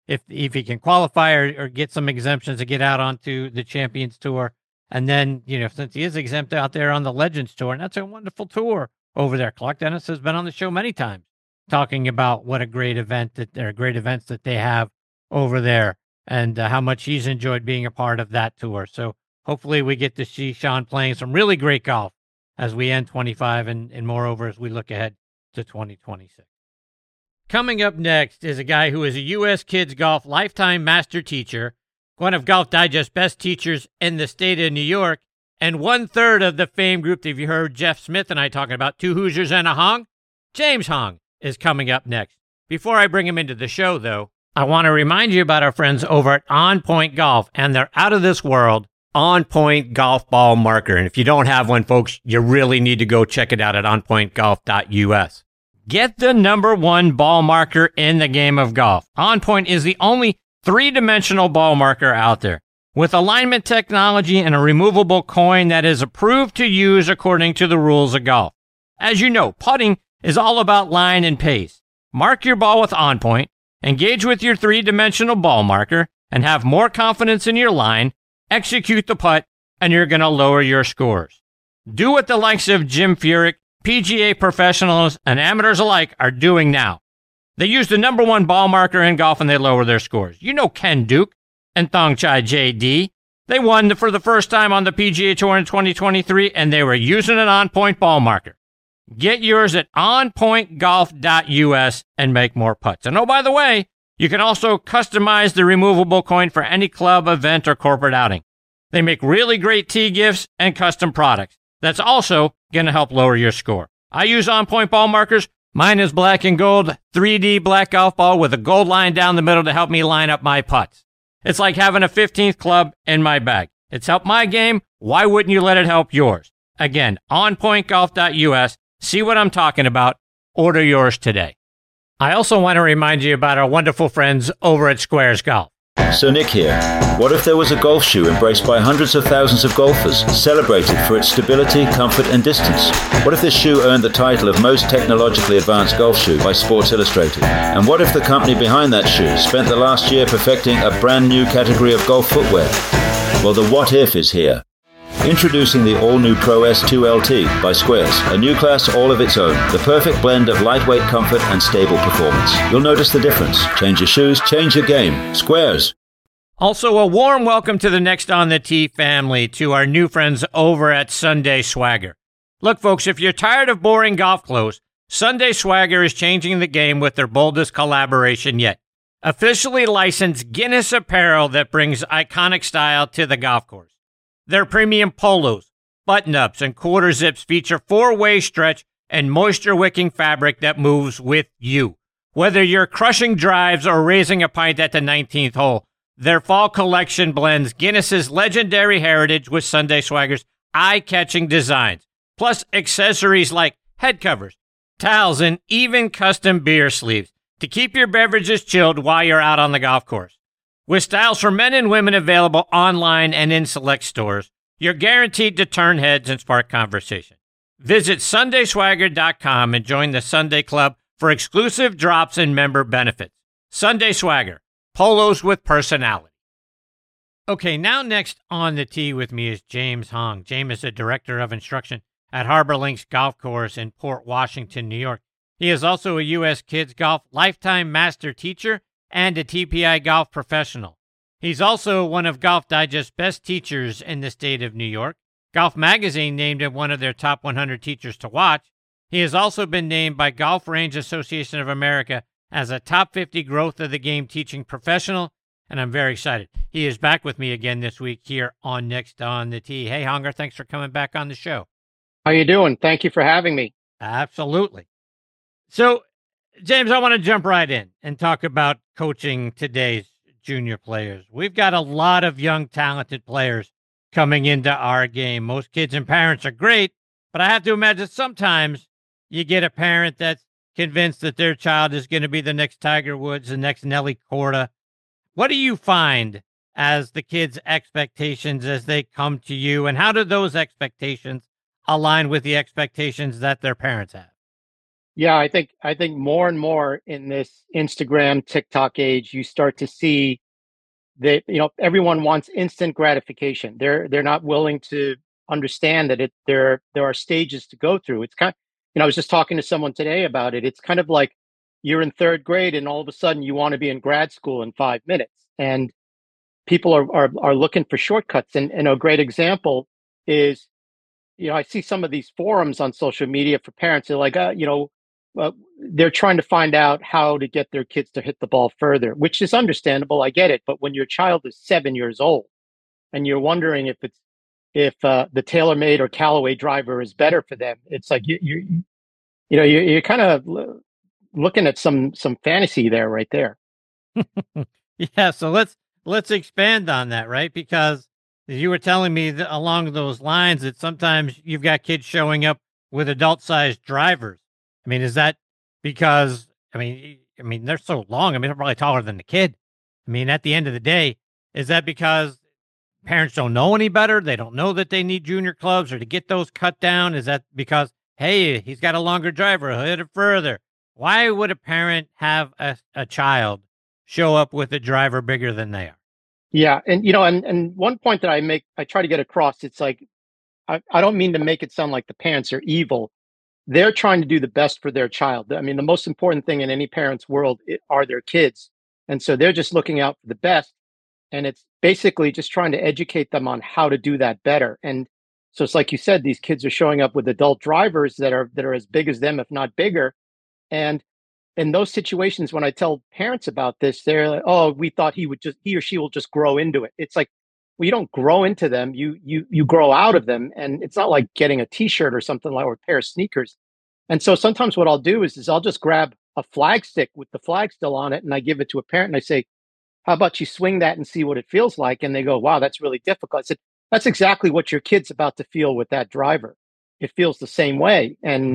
if he can qualify or get some exemptions to get out onto the Champions Tour. And then, since he is exempt out there on the Legends Tour, and that's a wonderful tour over there. Clark Dennis has been on the show many times talking about what a great events that they have over there and how much he's enjoyed being a part of that tour. So hopefully we get to see Sean playing some really great golf as we end 25 and moreover as we look ahead to 2026. Coming up next is a guy who is a U.S. Kids Golf Lifetime Master Teacher, one of Golf Digest's best teachers in the state of New York, and 1/3 of the Fame group that you heard Jeff Smith and I talking about, 2 Hoosiers and a Hong. James Hong is coming up next. Before I bring him into the show, though, I want to remind you about our friends over at On Point Golf and their out-of-this-world On Point Golf Ball Marker. And if you don't have one, folks, you really need to go check it out at onpointgolf.us. Get the #1 ball marker in the game of golf. On Point is the only 3-dimensional ball marker out there with alignment technology and a removable coin that is approved to use according to the rules of golf. As you know, putting is all about line and pace. Mark your ball with On Point, engage with your 3-dimensional ball marker, and have more confidence in your line, execute the putt, and you're going to lower your scores. Do what the likes of Jim Furyk, PGA professionals, and amateurs alike are doing now. They use the #1 ball marker in golf and they lower their scores. You know Ken Duke and Thongchai JD. They won for the first time on the PGA Tour in 2023 and they were using an On Point ball marker. Get yours at onpointgolf.us and make more putts. And oh, by the way, you can also customize the removable coin for any club, event, or corporate outing. They make really great tee gifts and custom products. That's also going to help lower your score. I use On Point ball markers. Mine is black and gold, 3D black golf ball with a gold line down the middle to help me line up my putts. It's like having a 15th club in my bag. It's helped my game. Why wouldn't you let it help yours? Again, onpointgolf.us. See what I'm talking about. Order yours today. I also want to remind you about our wonderful friends over at Squares Golf. So Nick here. What if there was a golf shoe embraced by hundreds of thousands of golfers, celebrated for its stability, comfort and distance? What if this shoe earned the title of most technologically advanced golf shoe by Sports Illustrated? And what if the company behind that shoe spent the last year perfecting a brand new category of golf footwear? Well, the what if is here. Introducing the all-new Pro S2 LT by Squares, a new class all of its own, the perfect blend of lightweight comfort and stable performance. You'll notice the difference. Change your shoes, change your game. Squares. Also, a warm welcome to the Next on the Tee family, to our new friends over at Sunday Swagger. Look, folks, if you're tired of boring golf clothes, Sunday Swagger is changing the game with their boldest collaboration yet. Officially licensed Guinness apparel that brings iconic style to the golf course. Their premium polos, button-ups, and quarter zips feature 4-way stretch and moisture-wicking fabric that moves with you. Whether you're crushing drives or raising a pint at the 19th hole, their fall collection blends Guinness's legendary heritage with Sunday Swagger's eye-catching designs, plus accessories like head covers, towels, and even custom beer sleeves to keep your beverages chilled while you're out on the golf course. With styles for men and women available online and in select stores, you're guaranteed to turn heads and spark conversation. Visit SundaySwagger.com and join the Sunday Club for exclusive drops and member benefits. Sunday Swagger, polos with personality. Okay, now next on the tee with me is James Hong. James is the Director of Instruction at Harbor Links Golf Course in Port Washington, New York. He is also a U.S. Kids Golf Lifetime Master Teacher and a TPI golf professional. He's also one of Golf Digest's best teachers in the state of New York. Golf Magazine named him one of their top 100 teachers to watch. He has also been named by Golf Range Association of America as a top 50 growth of the game teaching professional, and I'm very excited. He is back with me again this week here on Next on the Tee. Hey, Honger, thanks for coming back on the show. How you doing? Thank you for having me. Absolutely. So, James, I want to jump right in and talk about coaching today's junior players. We've got a lot of young, talented players coming into our game. Most kids and parents are great, but I have to imagine sometimes you get a parent that's convinced that their child is going to be the next Tiger Woods, the next Nelly Korda. What do you find as the kids' expectations as they come to you, and how do those expectations align with the expectations that their parents have? Yeah, I think more and more in this Instagram, TikTok age, you start to see that, everyone wants instant gratification. They're not willing to understand that there are stages to go through. It's I was just talking to someone today about it. It's kind of like you're in third grade and all of a sudden you want to be in grad school in 5 minutes. And people are looking for shortcuts. And a great example is, I see some of these forums on social media for parents. They're like, they're trying to find out how to get their kids to hit the ball further, which is understandable. I get it. But when your child is 7 years old and you're wondering if the TaylorMade or Callaway driver is better for them, it's like you're kind of looking at some fantasy there, right there. Yeah. So let's expand on that, right? Because you were telling me that along those lines that sometimes you've got kids showing up with adult-sized drivers. I mean, is that because, I mean, they're so long. I mean, they're probably taller than the kid. I mean, at the end of the day, is that because parents don't know any better? They don't know that they need junior clubs or to get those cut down? Is that because, hey, he's got a longer driver, he'll hit it further? Why would a parent have a child show up with a driver bigger than they are? Yeah. And one point that I try to get across, it's like, I don't mean to make it sound like the parents are evil. They're trying to do the best for their child. I mean, the most important thing in any parent's world are their kids. And so they're just looking out for the best. And it's basically just trying to educate them on how to do that better. And so it's like you said, these kids are showing up with adult drivers that are as big as them, if not bigger. And in those situations, when I tell parents about this, they're like, "Oh, we thought he or she will just grow into it." It's like, well, you don't grow into them; you grow out of them, and it's not like getting a T-shirt or something like or a pair of sneakers. And so sometimes what I'll do is I'll just grab a flag stick with the flag still on it, and I give it to a parent, and I say, "How about you swing that and see what it feels like?" And they go, "Wow, that's really difficult." I said, "That's exactly what your kid's about to feel with that driver. It feels the same way."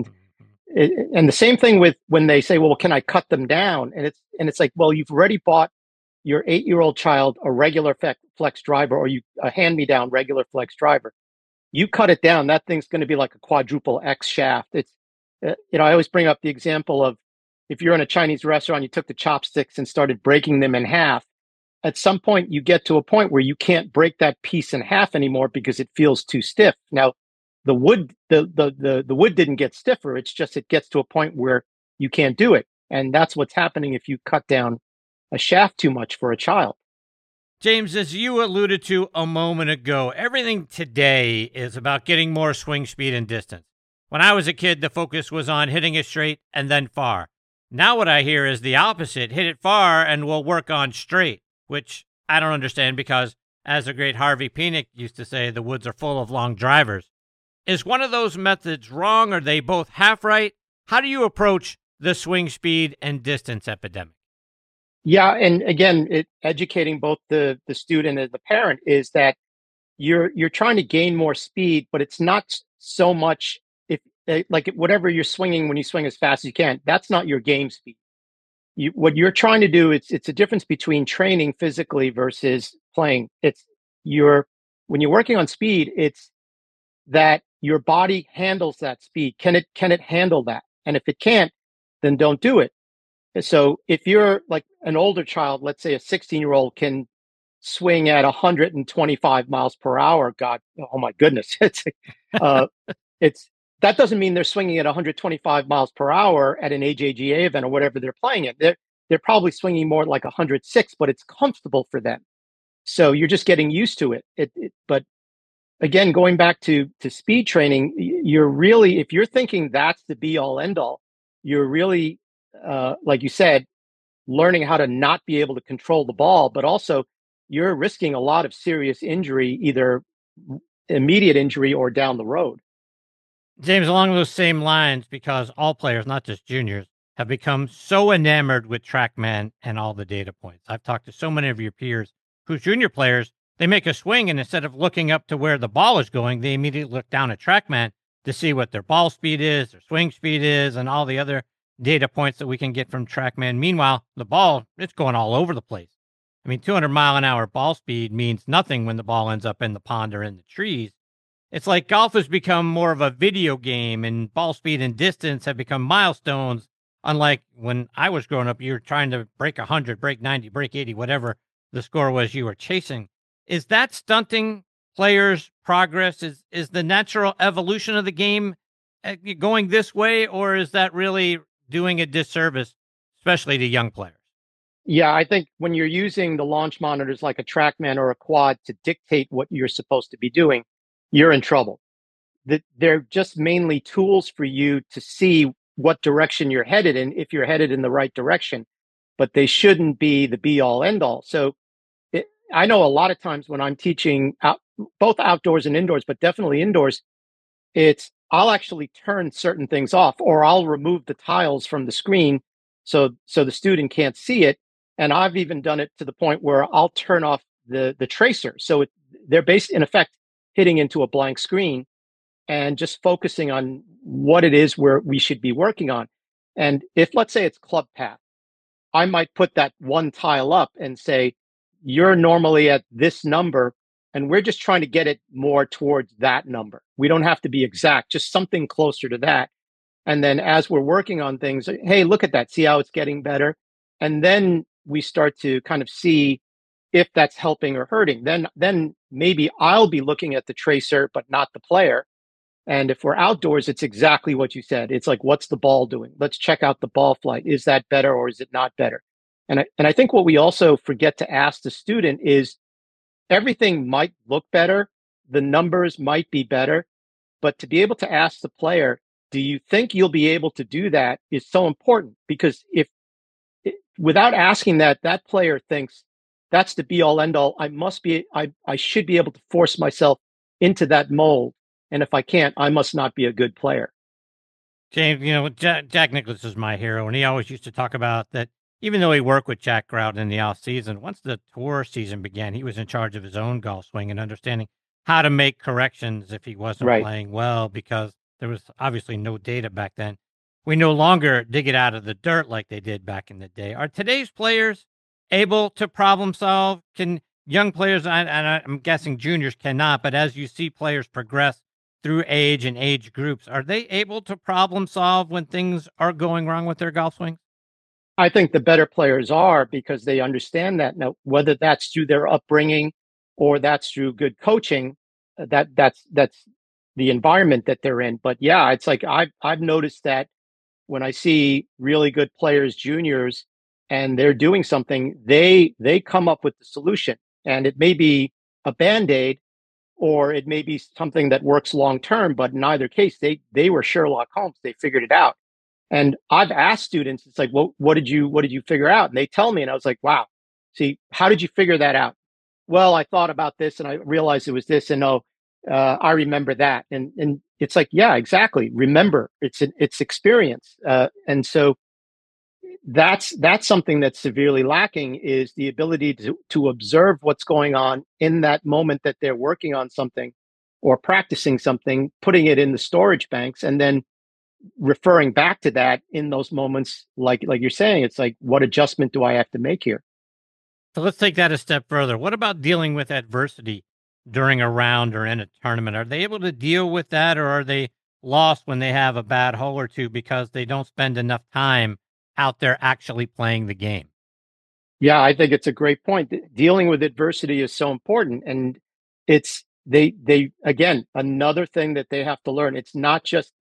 And the same thing with when they say, "Well, can I cut them down?" And it's like, well, you've already bought your 8-year-old child a regular flex driver, or a hand-me-down regular flex driver. You cut it down, that thing's going to be like a quadruple X shaft. It's I always bring up the example of if you're in a Chinese restaurant, you took the chopsticks and started breaking them in half. At some point, you get to a point where you can't break that piece in half anymore because it feels too stiff. Now, the wood didn't get stiffer. It's just it gets to a point where you can't do it, and that's what's happening if you cut down a shaft too much for a child. James, as you alluded to a moment ago, everything today is about getting more swing speed and distance. When I was a kid, the focus was on hitting it straight and then far. Now what I hear is the opposite: hit it far and we'll work on straight, which I don't understand because, as the great Harvey Penick used to say, the woods are full of long drivers. Is one of those methods wrong? Are they both half right? How do you approach the swing speed and distance epidemic? Yeah, and again, educating both the student and the parent is that you're trying to gain more speed, but it's not so much if like whatever you're swinging when you swing as fast as you can. That's not your game speed. What you're trying to do, it's a difference between training physically versus playing. When you're working on speed, it's that your body handles that speed. Can it handle that? And if it can't, then don't do it. So if you're like an older child, let's say a 16-year-old can swing at 125 miles per hour. God, oh my goodness. That doesn't mean they're swinging at 125 miles per hour at an AJGA event or whatever they're playing at. They're probably swinging more like 106, but it's comfortable for them. So you're just getting used to it. But again, going back to speed training, you're really, if you're thinking that's the be all end all, you're really, like you said, learning how to not be able to control the ball, but also you're risking a lot of serious injury, either immediate injury or down the road. James, along those same lines, because all players, not just juniors, have become so enamored with TrackMan and all the data points. I've talked to so many of your peers who's junior players. They make a swing, and instead of looking up to where the ball is going, they immediately look down at TrackMan to see what their ball speed is, their swing speed is, and all the other data points that we can get from TrackMan. Meanwhile, the ball, it's going all over the place. I mean, 200-mile-an-hour ball speed means nothing when the ball ends up in the pond or in the trees. It's like golf has become more of a video game, and ball speed and distance have become milestones. Unlike when I was growing up, you were trying to break 100, break 90, break 80, whatever the score was you were chasing. Is that stunting players' progress? Is the natural evolution of the game going this way, or is that really doing a disservice, especially to young players? Yeah, I think when you're using the launch monitors like a TrackMan or a Quad to dictate what you're supposed to be doing, you're in trouble. They're just mainly tools for you to see what direction you're headed in, if you're headed in the right direction, but they shouldn't be the be all end all. So I know a lot of times when I'm teaching both outdoors and indoors, but definitely indoors, I'll actually turn certain things off, or I'll remove the tiles from the screen so the student can't see it. And I've even done it to the point where I'll turn off the tracer. So they're in effect hitting into a blank screen and just focusing on what it is where we should be working on. And if, let's say, it's club path, I might put that one tile up and say, you're normally at this number, and we're just trying to get it more towards that number. We don't have to be exact, just something closer to that. And then as we're working on things, hey, look at that, see how it's getting better. And then we start to kind of see if that's helping or hurting. Then maybe I'll be looking at the tracer, but not the player. And if we're outdoors, it's exactly what you said. It's like, what's the ball doing? Let's check out the ball flight. Is that better or is it not better? And I think what we also forget to ask the student is everything might look better. The numbers might be better, but to be able to ask the player, do you think you'll be able to do that is so important, because without asking that player thinks that's the be all end all. I should be able to force myself into that mold. And if I can't, I must not be a good player. James, Jack Nicklaus is my hero, and he always used to talk about that. Even though he worked with Jack Grout in the off season, once the tour season began, he was in charge of his own golf swing and understanding how to make corrections if he wasn't playing well, because there was obviously no data back then. We no longer dig it out of the dirt like they did back in the day. Are today's players able to problem solve? Can young players, and I'm guessing juniors cannot, but as you see players progress through age and age groups, are they able to problem solve when things are going wrong with their golf swings? I think the better players are, because they understand that. Now, whether that's through their upbringing or that's through good coaching, that's the environment that they're in. But yeah, it's like I've noticed that when I see really good players, juniors, and they're doing something, they come up with the solution. And it may be a Band-Aid or it may be something that works long term, but in either case, they were Sherlock Holmes. They figured it out. And I've asked students, it's like, well, what did you figure out? And they tell me, and I was like, wow, see, how did you figure that out? Well, I thought about this and I realized it was this, and I remember that. And it's like, yeah, exactly. Remember, it's experience. And so that's something that's severely lacking, is the ability to observe what's going on in that moment that they're working on something or practicing something, putting it in the storage banks, and then referring back to that in those moments, like you're saying, it's like, what adjustment do I have to make here? So let's take that a step further. What about dealing with adversity during a round or in a tournament? Are they able to deal with that, or are they lost when they have a bad hole or two because they don't spend enough time out there actually playing the game? Yeah, I think it's a great point. Dealing with adversity is so important. And it's they again, another thing that they have to learn. It's not just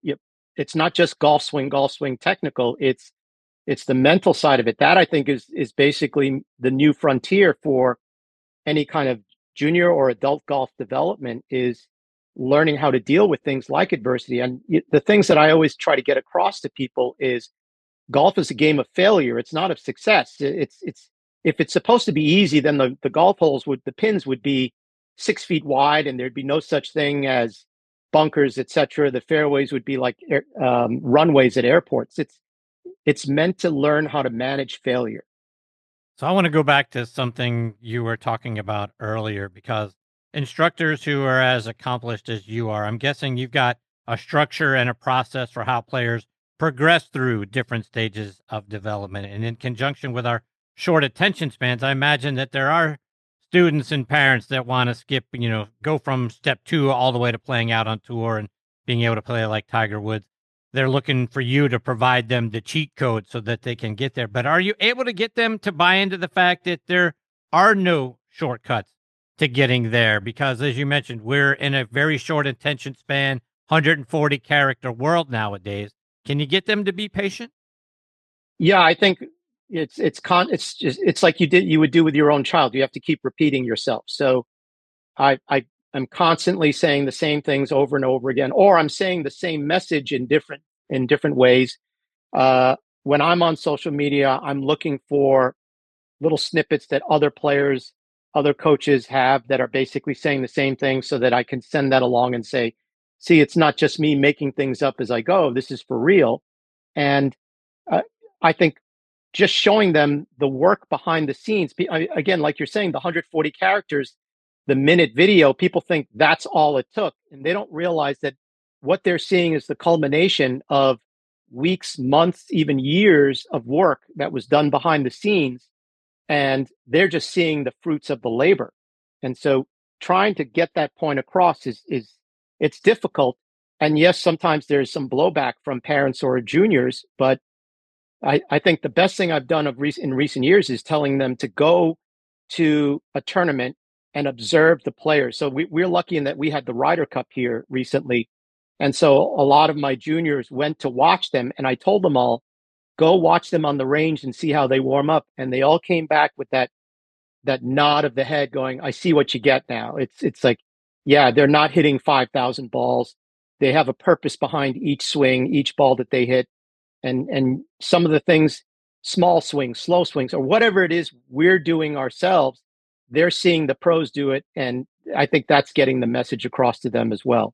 golf swing technical. It's the mental side of it. That, I think, is basically the new frontier for any kind of junior or adult golf development, is learning how to deal with things like adversity. And the things that I always try to get across to people is golf is a game of failure. It's not of success. It's if it's supposed to be easy, then the golf holes the pins would be 6 feet wide, and there'd be no such thing as bunkers, etc. The fairways would be like runways at airports. It's meant to learn how to manage failure. So I want to go back to something you were talking about earlier, because instructors who are as accomplished as you are, I'm guessing you've got a structure and a process for how players progress through different stages of development. And in conjunction with our short attention spans, I imagine that there are students and parents that want to skip, go from step 2 all the way to playing out on tour and being able to play like Tiger Woods. They're looking for you to provide them the cheat code so that they can get there. But are you able to get them to buy into the fact that there are no shortcuts to getting there? Because as you mentioned, we're in a very short attention span, 140 character world nowadays. Can you get them to be patient? Yeah, I think it's like you would do with your own child. You have to keep repeating yourself. So I'm constantly saying the same things over and over again, or I'm saying the same message in different ways. When I'm on social media, I'm looking for little snippets that other players, other coaches have that are basically saying the same thing, so that I can send that along and say, see, it's not just me making things up as I go. This is for real. And I think just showing them the work behind the scenes, again, like you're saying, the 140 characters, the minute video, people think that's all it took. And they don't realize that what they're seeing is the culmination of weeks, months, even years of work that was done behind the scenes. And they're just seeing the fruits of the labor. And so trying to get that point across is it's difficult. And yes, sometimes there's some blowback from parents or juniors, but I think the best thing I've done in recent years is telling them to go to a tournament and observe the players. So we're lucky in that we had the Ryder Cup here recently. And so a lot of my juniors went to watch them, and I told them all, go watch them on the range and see how they warm up. And they all came back with that nod of the head going, I see what you get now. It's like, yeah, they're not hitting 5,000 balls. They have a purpose behind each swing, each ball that they hit. And some of the things, small swings, slow swings, or whatever it is we're doing ourselves, they're seeing the pros do it. And I think that's getting the message across to them as well.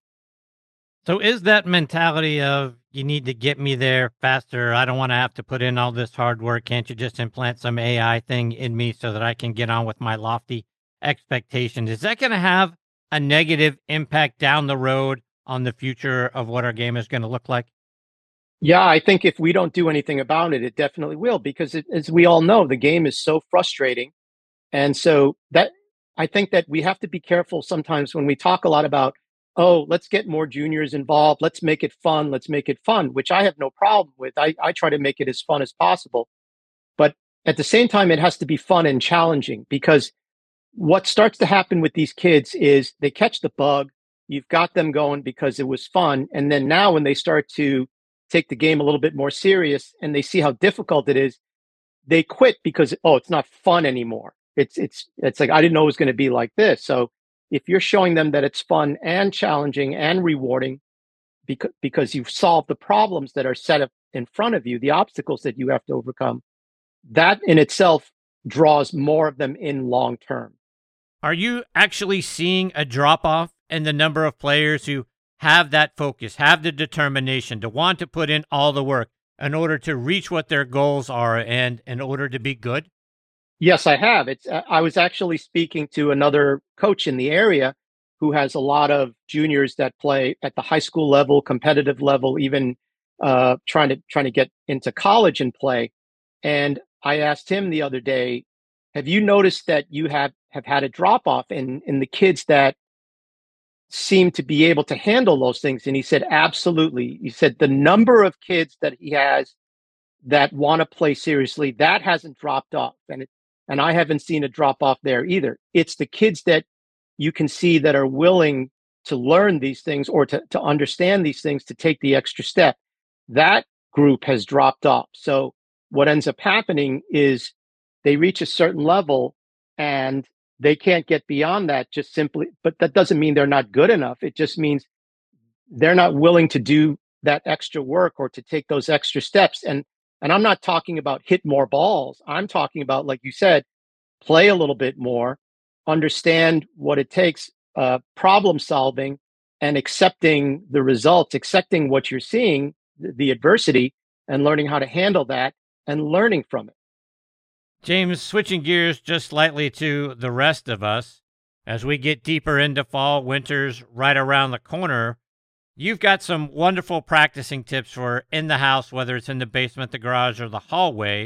So is that mentality of, you need to get me there faster, I don't want to have to put in all this hard work, can't you just implant some AI thing in me so that I can get on with my lofty expectations? Is that going to have a negative impact down the road on the future of what our game is going to look like? Yeah, I think if we don't do anything about it, it definitely will, because as we all know, the game is so frustrating. And so I think that we have to be careful sometimes when we talk a lot about, oh, let's get more juniors involved. Let's make it fun. Let's make it fun, which I have no problem with. I try to make it as fun as possible. But at the same time, it has to be fun and challenging, because what starts to happen with these kids is they catch the bug. You've got them going because it was fun. And then now when they start to take the game a little bit more serious and they see how difficult it is, they quit because, oh, it's not fun anymore. It's like, I didn't know it was going to be like this. So if you're showing them that it's fun and challenging and rewarding because you've solved the problems that are set up in front of you, the obstacles that you have to overcome, that in itself draws more of them in long term. Are you actually seeing a drop-off in the number of players who have that focus, have the determination to want to put in all the work in order to reach what their goals are and in order to be good? Yes, I have. I was actually speaking to another coach in the area who has a lot of juniors that play at the high school level, competitive level, even trying to get into college and play. And I asked him the other day, have you noticed that you have had a drop off in the kids that seem to be able to handle those things? And he said, absolutely. He said the number of kids that he has that want to play seriously, that hasn't dropped off. And I haven't seen a drop off there either. It's the kids that you can see that are willing to learn these things or to understand these things, to take the extra step. That group has dropped off. So what ends up happening is they reach a certain level and they can't get beyond that just simply, but that doesn't mean they're not good enough. It just means they're not willing to do that extra work or to take those extra steps. And I'm not talking about hit more balls. I'm talking about, like you said, play a little bit more, understand what it takes, problem solving, and accepting the results, accepting what you're seeing, the adversity, and learning how to handle that and learning from it. James, switching gears just slightly to the rest of us, as we get deeper into fall, winter's right around the corner, you've got some wonderful practicing tips for in the house, whether it's in the basement, the garage, or the hallway,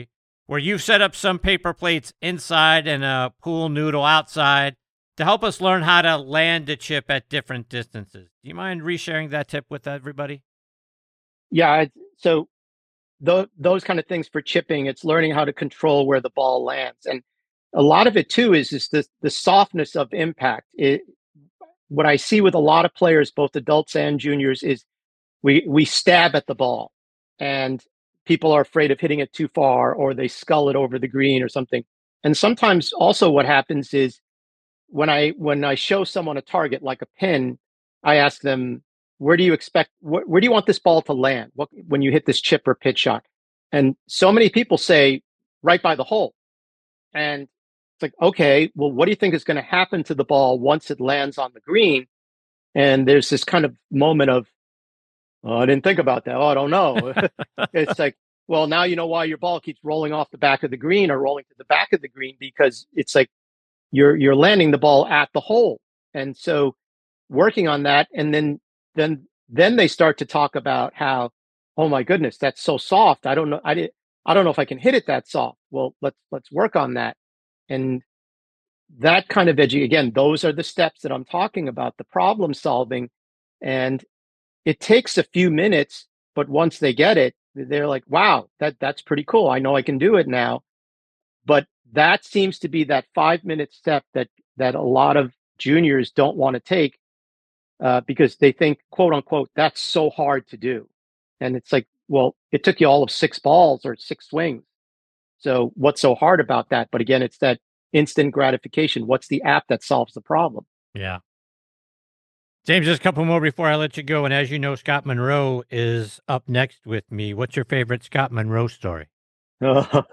where you've set up some paper plates inside and a pool noodle outside to help us learn how to land a chip at different distances. Do you mind resharing that tip with everybody? Yeah. So those kind of things for chipping, it's learning how to control where the ball lands. And a lot of it too is just the softness of impact. What I see with a lot of players, both adults and juniors, is we stab at the ball and people are afraid of hitting it too far, or they scull it over the green or something. And sometimes also what happens is when I show someone a target like a pin, I ask them, where do you want this ball to land when you hit this chip or pitch shot? And so many people say right by the hole. And it's like, okay, well, what do you think is going to happen to the ball once it lands on the green? And there's this kind of moment of, oh, I didn't think about that. Oh, I don't know. It's like, well, now you know why your ball keeps rolling off the back of the green or rolling to the back of the green, because it's like you're landing the ball at the hole. And so working on that, and then they start to talk about how, oh my goodness, that's so soft. I don't know if I can hit it that soft. Well, let's work on that. And that kind of again, those are the steps that I'm talking about, the problem solving. And it takes a few minutes, but once they get it, they're like, wow, that's pretty cool. I know I can do it now. But that seems to be that 5-minute step that a lot of juniors don't want to take because they think, quote unquote, that's so hard to do. And it's like, well, it took you all of 6 balls or 6 swings. So what's so hard about that? But again, it's that instant gratification. What's the app that solves the problem? Yeah. James, just a couple more before I let you go. And as you know, Scott Monroe is up next with me. What's your favorite Scott Monroe story? Oh,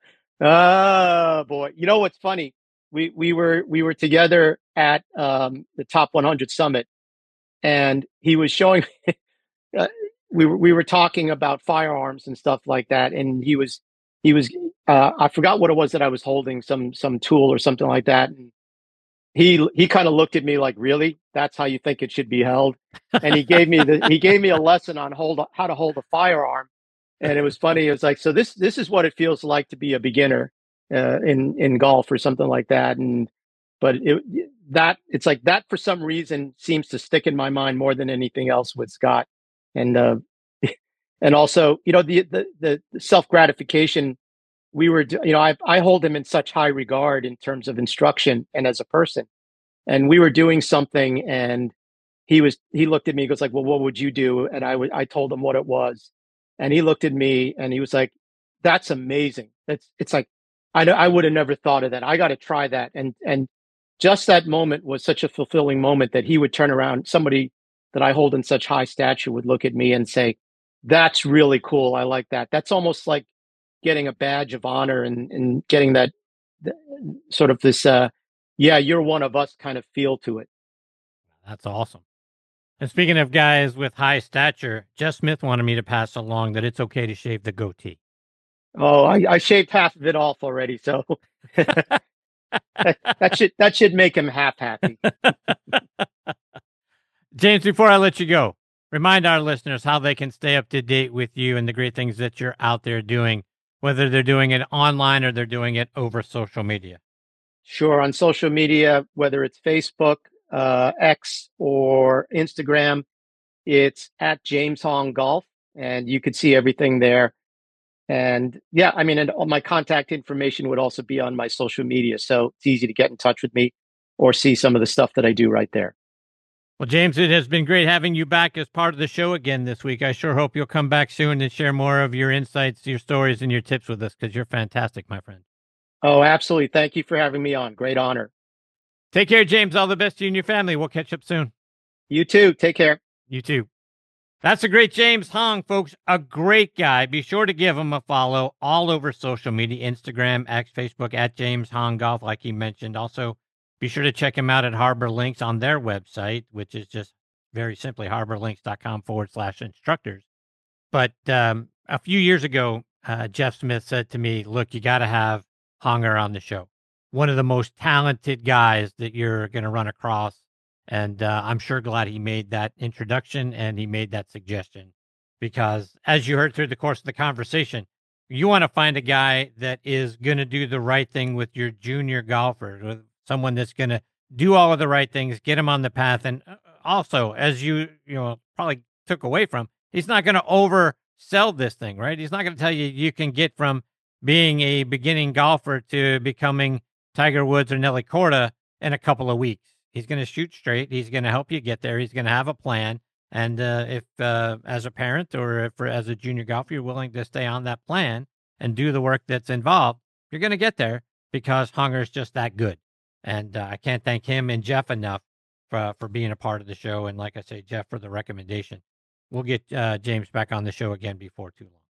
boy. You know what's funny? We were together at the Top 100 Summit, and he was showing we were talking about firearms and stuff like that, and he was I forgot what it was that I was holding, some tool or something like that, and he kind of looked at me like, really? That's how you think it should be held? And he gave me a lesson on how to hold a firearm. And it was funny. It was like, so this is what it feels like to be a beginner in golf or something like that. But it's like that for some reason seems to stick in my mind more than anything else with Scott. And and also, the self gratification. I hold him in such high regard in terms of instruction and as a person. And we were doing something, and he looked at me, he goes like, well, what would you do? And I told him what it was. And he looked at me and he was like, that's amazing. It's like, I would have never thought of that. I got to try that. And just that moment was such a fulfilling moment that he would turn around. Somebody that I hold in such high stature would look at me and say, that's really cool. I like that. That's almost like getting a badge of honor and getting that sort of this, yeah, you're one of us kind of feel to it. That's awesome. And speaking of guys with high stature, Jeff Smith wanted me to pass along that it's okay to shave the goatee. Oh, I shaved half of it off already, so that should make him half happy. James, before I let you go, remind our listeners how they can stay up to date with you and the great things that you're out there doing, whether they're doing it online or they're doing it over social media. Sure. On social media, whether it's Facebook, X, or Instagram, it's at James Hong Golf, and you could see everything there. And yeah, I mean, and all my contact information would also be on my social media. So it's easy to get in touch with me or see some of the stuff that I do right there. Well, James, it has been great having you back as part of the show again this week. I sure hope you'll come back soon and share more of your insights, your stories, and your tips with us, because you're fantastic, my friend. Oh, absolutely. Thank you for having me on. Great honor. Take care, James. All the best to you and your family. We'll catch up soon. You too. Take care. You too. That's a great James Hong, folks. A great guy. Be sure to give him a follow all over social media, Instagram, X, Facebook, at James Hong Golf, like he mentioned. Also, be sure to check him out at Harbor Links on their website, which is just very simply harborlinks.com/instructors. But a few years ago, Jeff Smith said to me, look, you got to have Honger on the show. One of the most talented guys that you're going to run across. And I'm sure glad he made that introduction and he made that suggestion, because as you heard through the course of the conversation, You want to find a guy that is going to do the right thing with your junior golfers, with someone that's going to do all of the right things, get him on the path. And also, as you probably took away from, he's not going to oversell this thing, right? He's not going to tell you you can get from being a beginning golfer to becoming Tiger Woods or Nelly Korda in a couple of weeks. He's going to shoot straight. He's going to help you get there. He's going to have a plan. And if as a parent or if as a junior golfer, you're willing to stay on that plan and do the work that's involved, you're going to get there because Hunger's just that good. And I can't thank him and Jeff enough for being a part of the show. And like I say, Jeff, for the recommendation. We'll get James back on the show again before too long.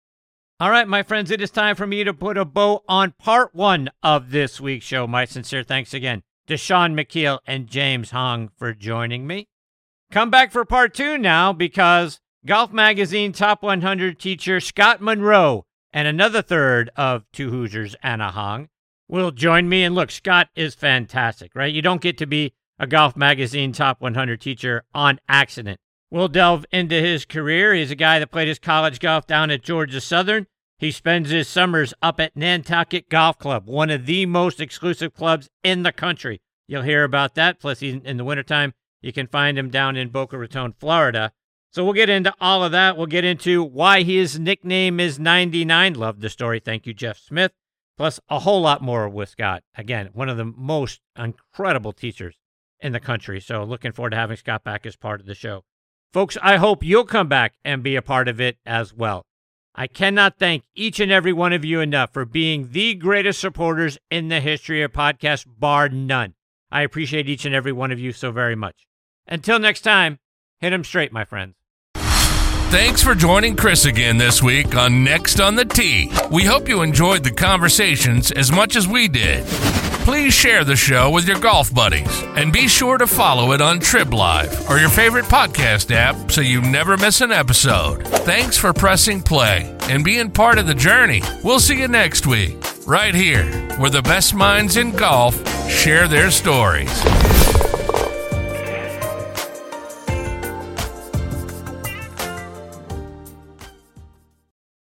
All right, my friends, it is time for me to put a bow on part 1 of this week's show. My sincere thanks again to Sean McKeel and James Hong for joining me. Come back for part 2 now because Golf Magazine Top 100 teacher Scott Monroe and another third of Two Hoosiers and a Hong will join me. And look, Scott is fantastic, right? You don't get to be a Golf Magazine Top 100 teacher on accident. We'll delve into his career. He's a guy that played his college golf down at Georgia Southern. He spends his summers up at Nantucket Golf Club, one of the most exclusive clubs in the country. You'll hear about that. Plus, in the wintertime, you can find him down in Boca Raton, Florida. So we'll get into all of that. We'll get into why his nickname is 99. Love the story. Thank you, Jeff Smith. Plus, a whole lot more with Scott. Again, one of the most incredible teachers in the country. So looking forward to having Scott back as part of the show. Folks, I hope you'll come back and be a part of it as well. I cannot thank each and every one of you enough for being the greatest supporters in the history of podcasts, bar none. I appreciate each and every one of you so very much. Until next time, hit 'em straight, my friends. Thanks for joining Chris again this week on Next on the Tee. We hope you enjoyed the conversations as much as we did. Please share the show with your golf buddies and be sure to follow it on Trib Live or your favorite podcast app so you never miss an episode. Thanks for pressing play and being part of the journey. We'll see you next week, right here, where the best minds in golf share their stories.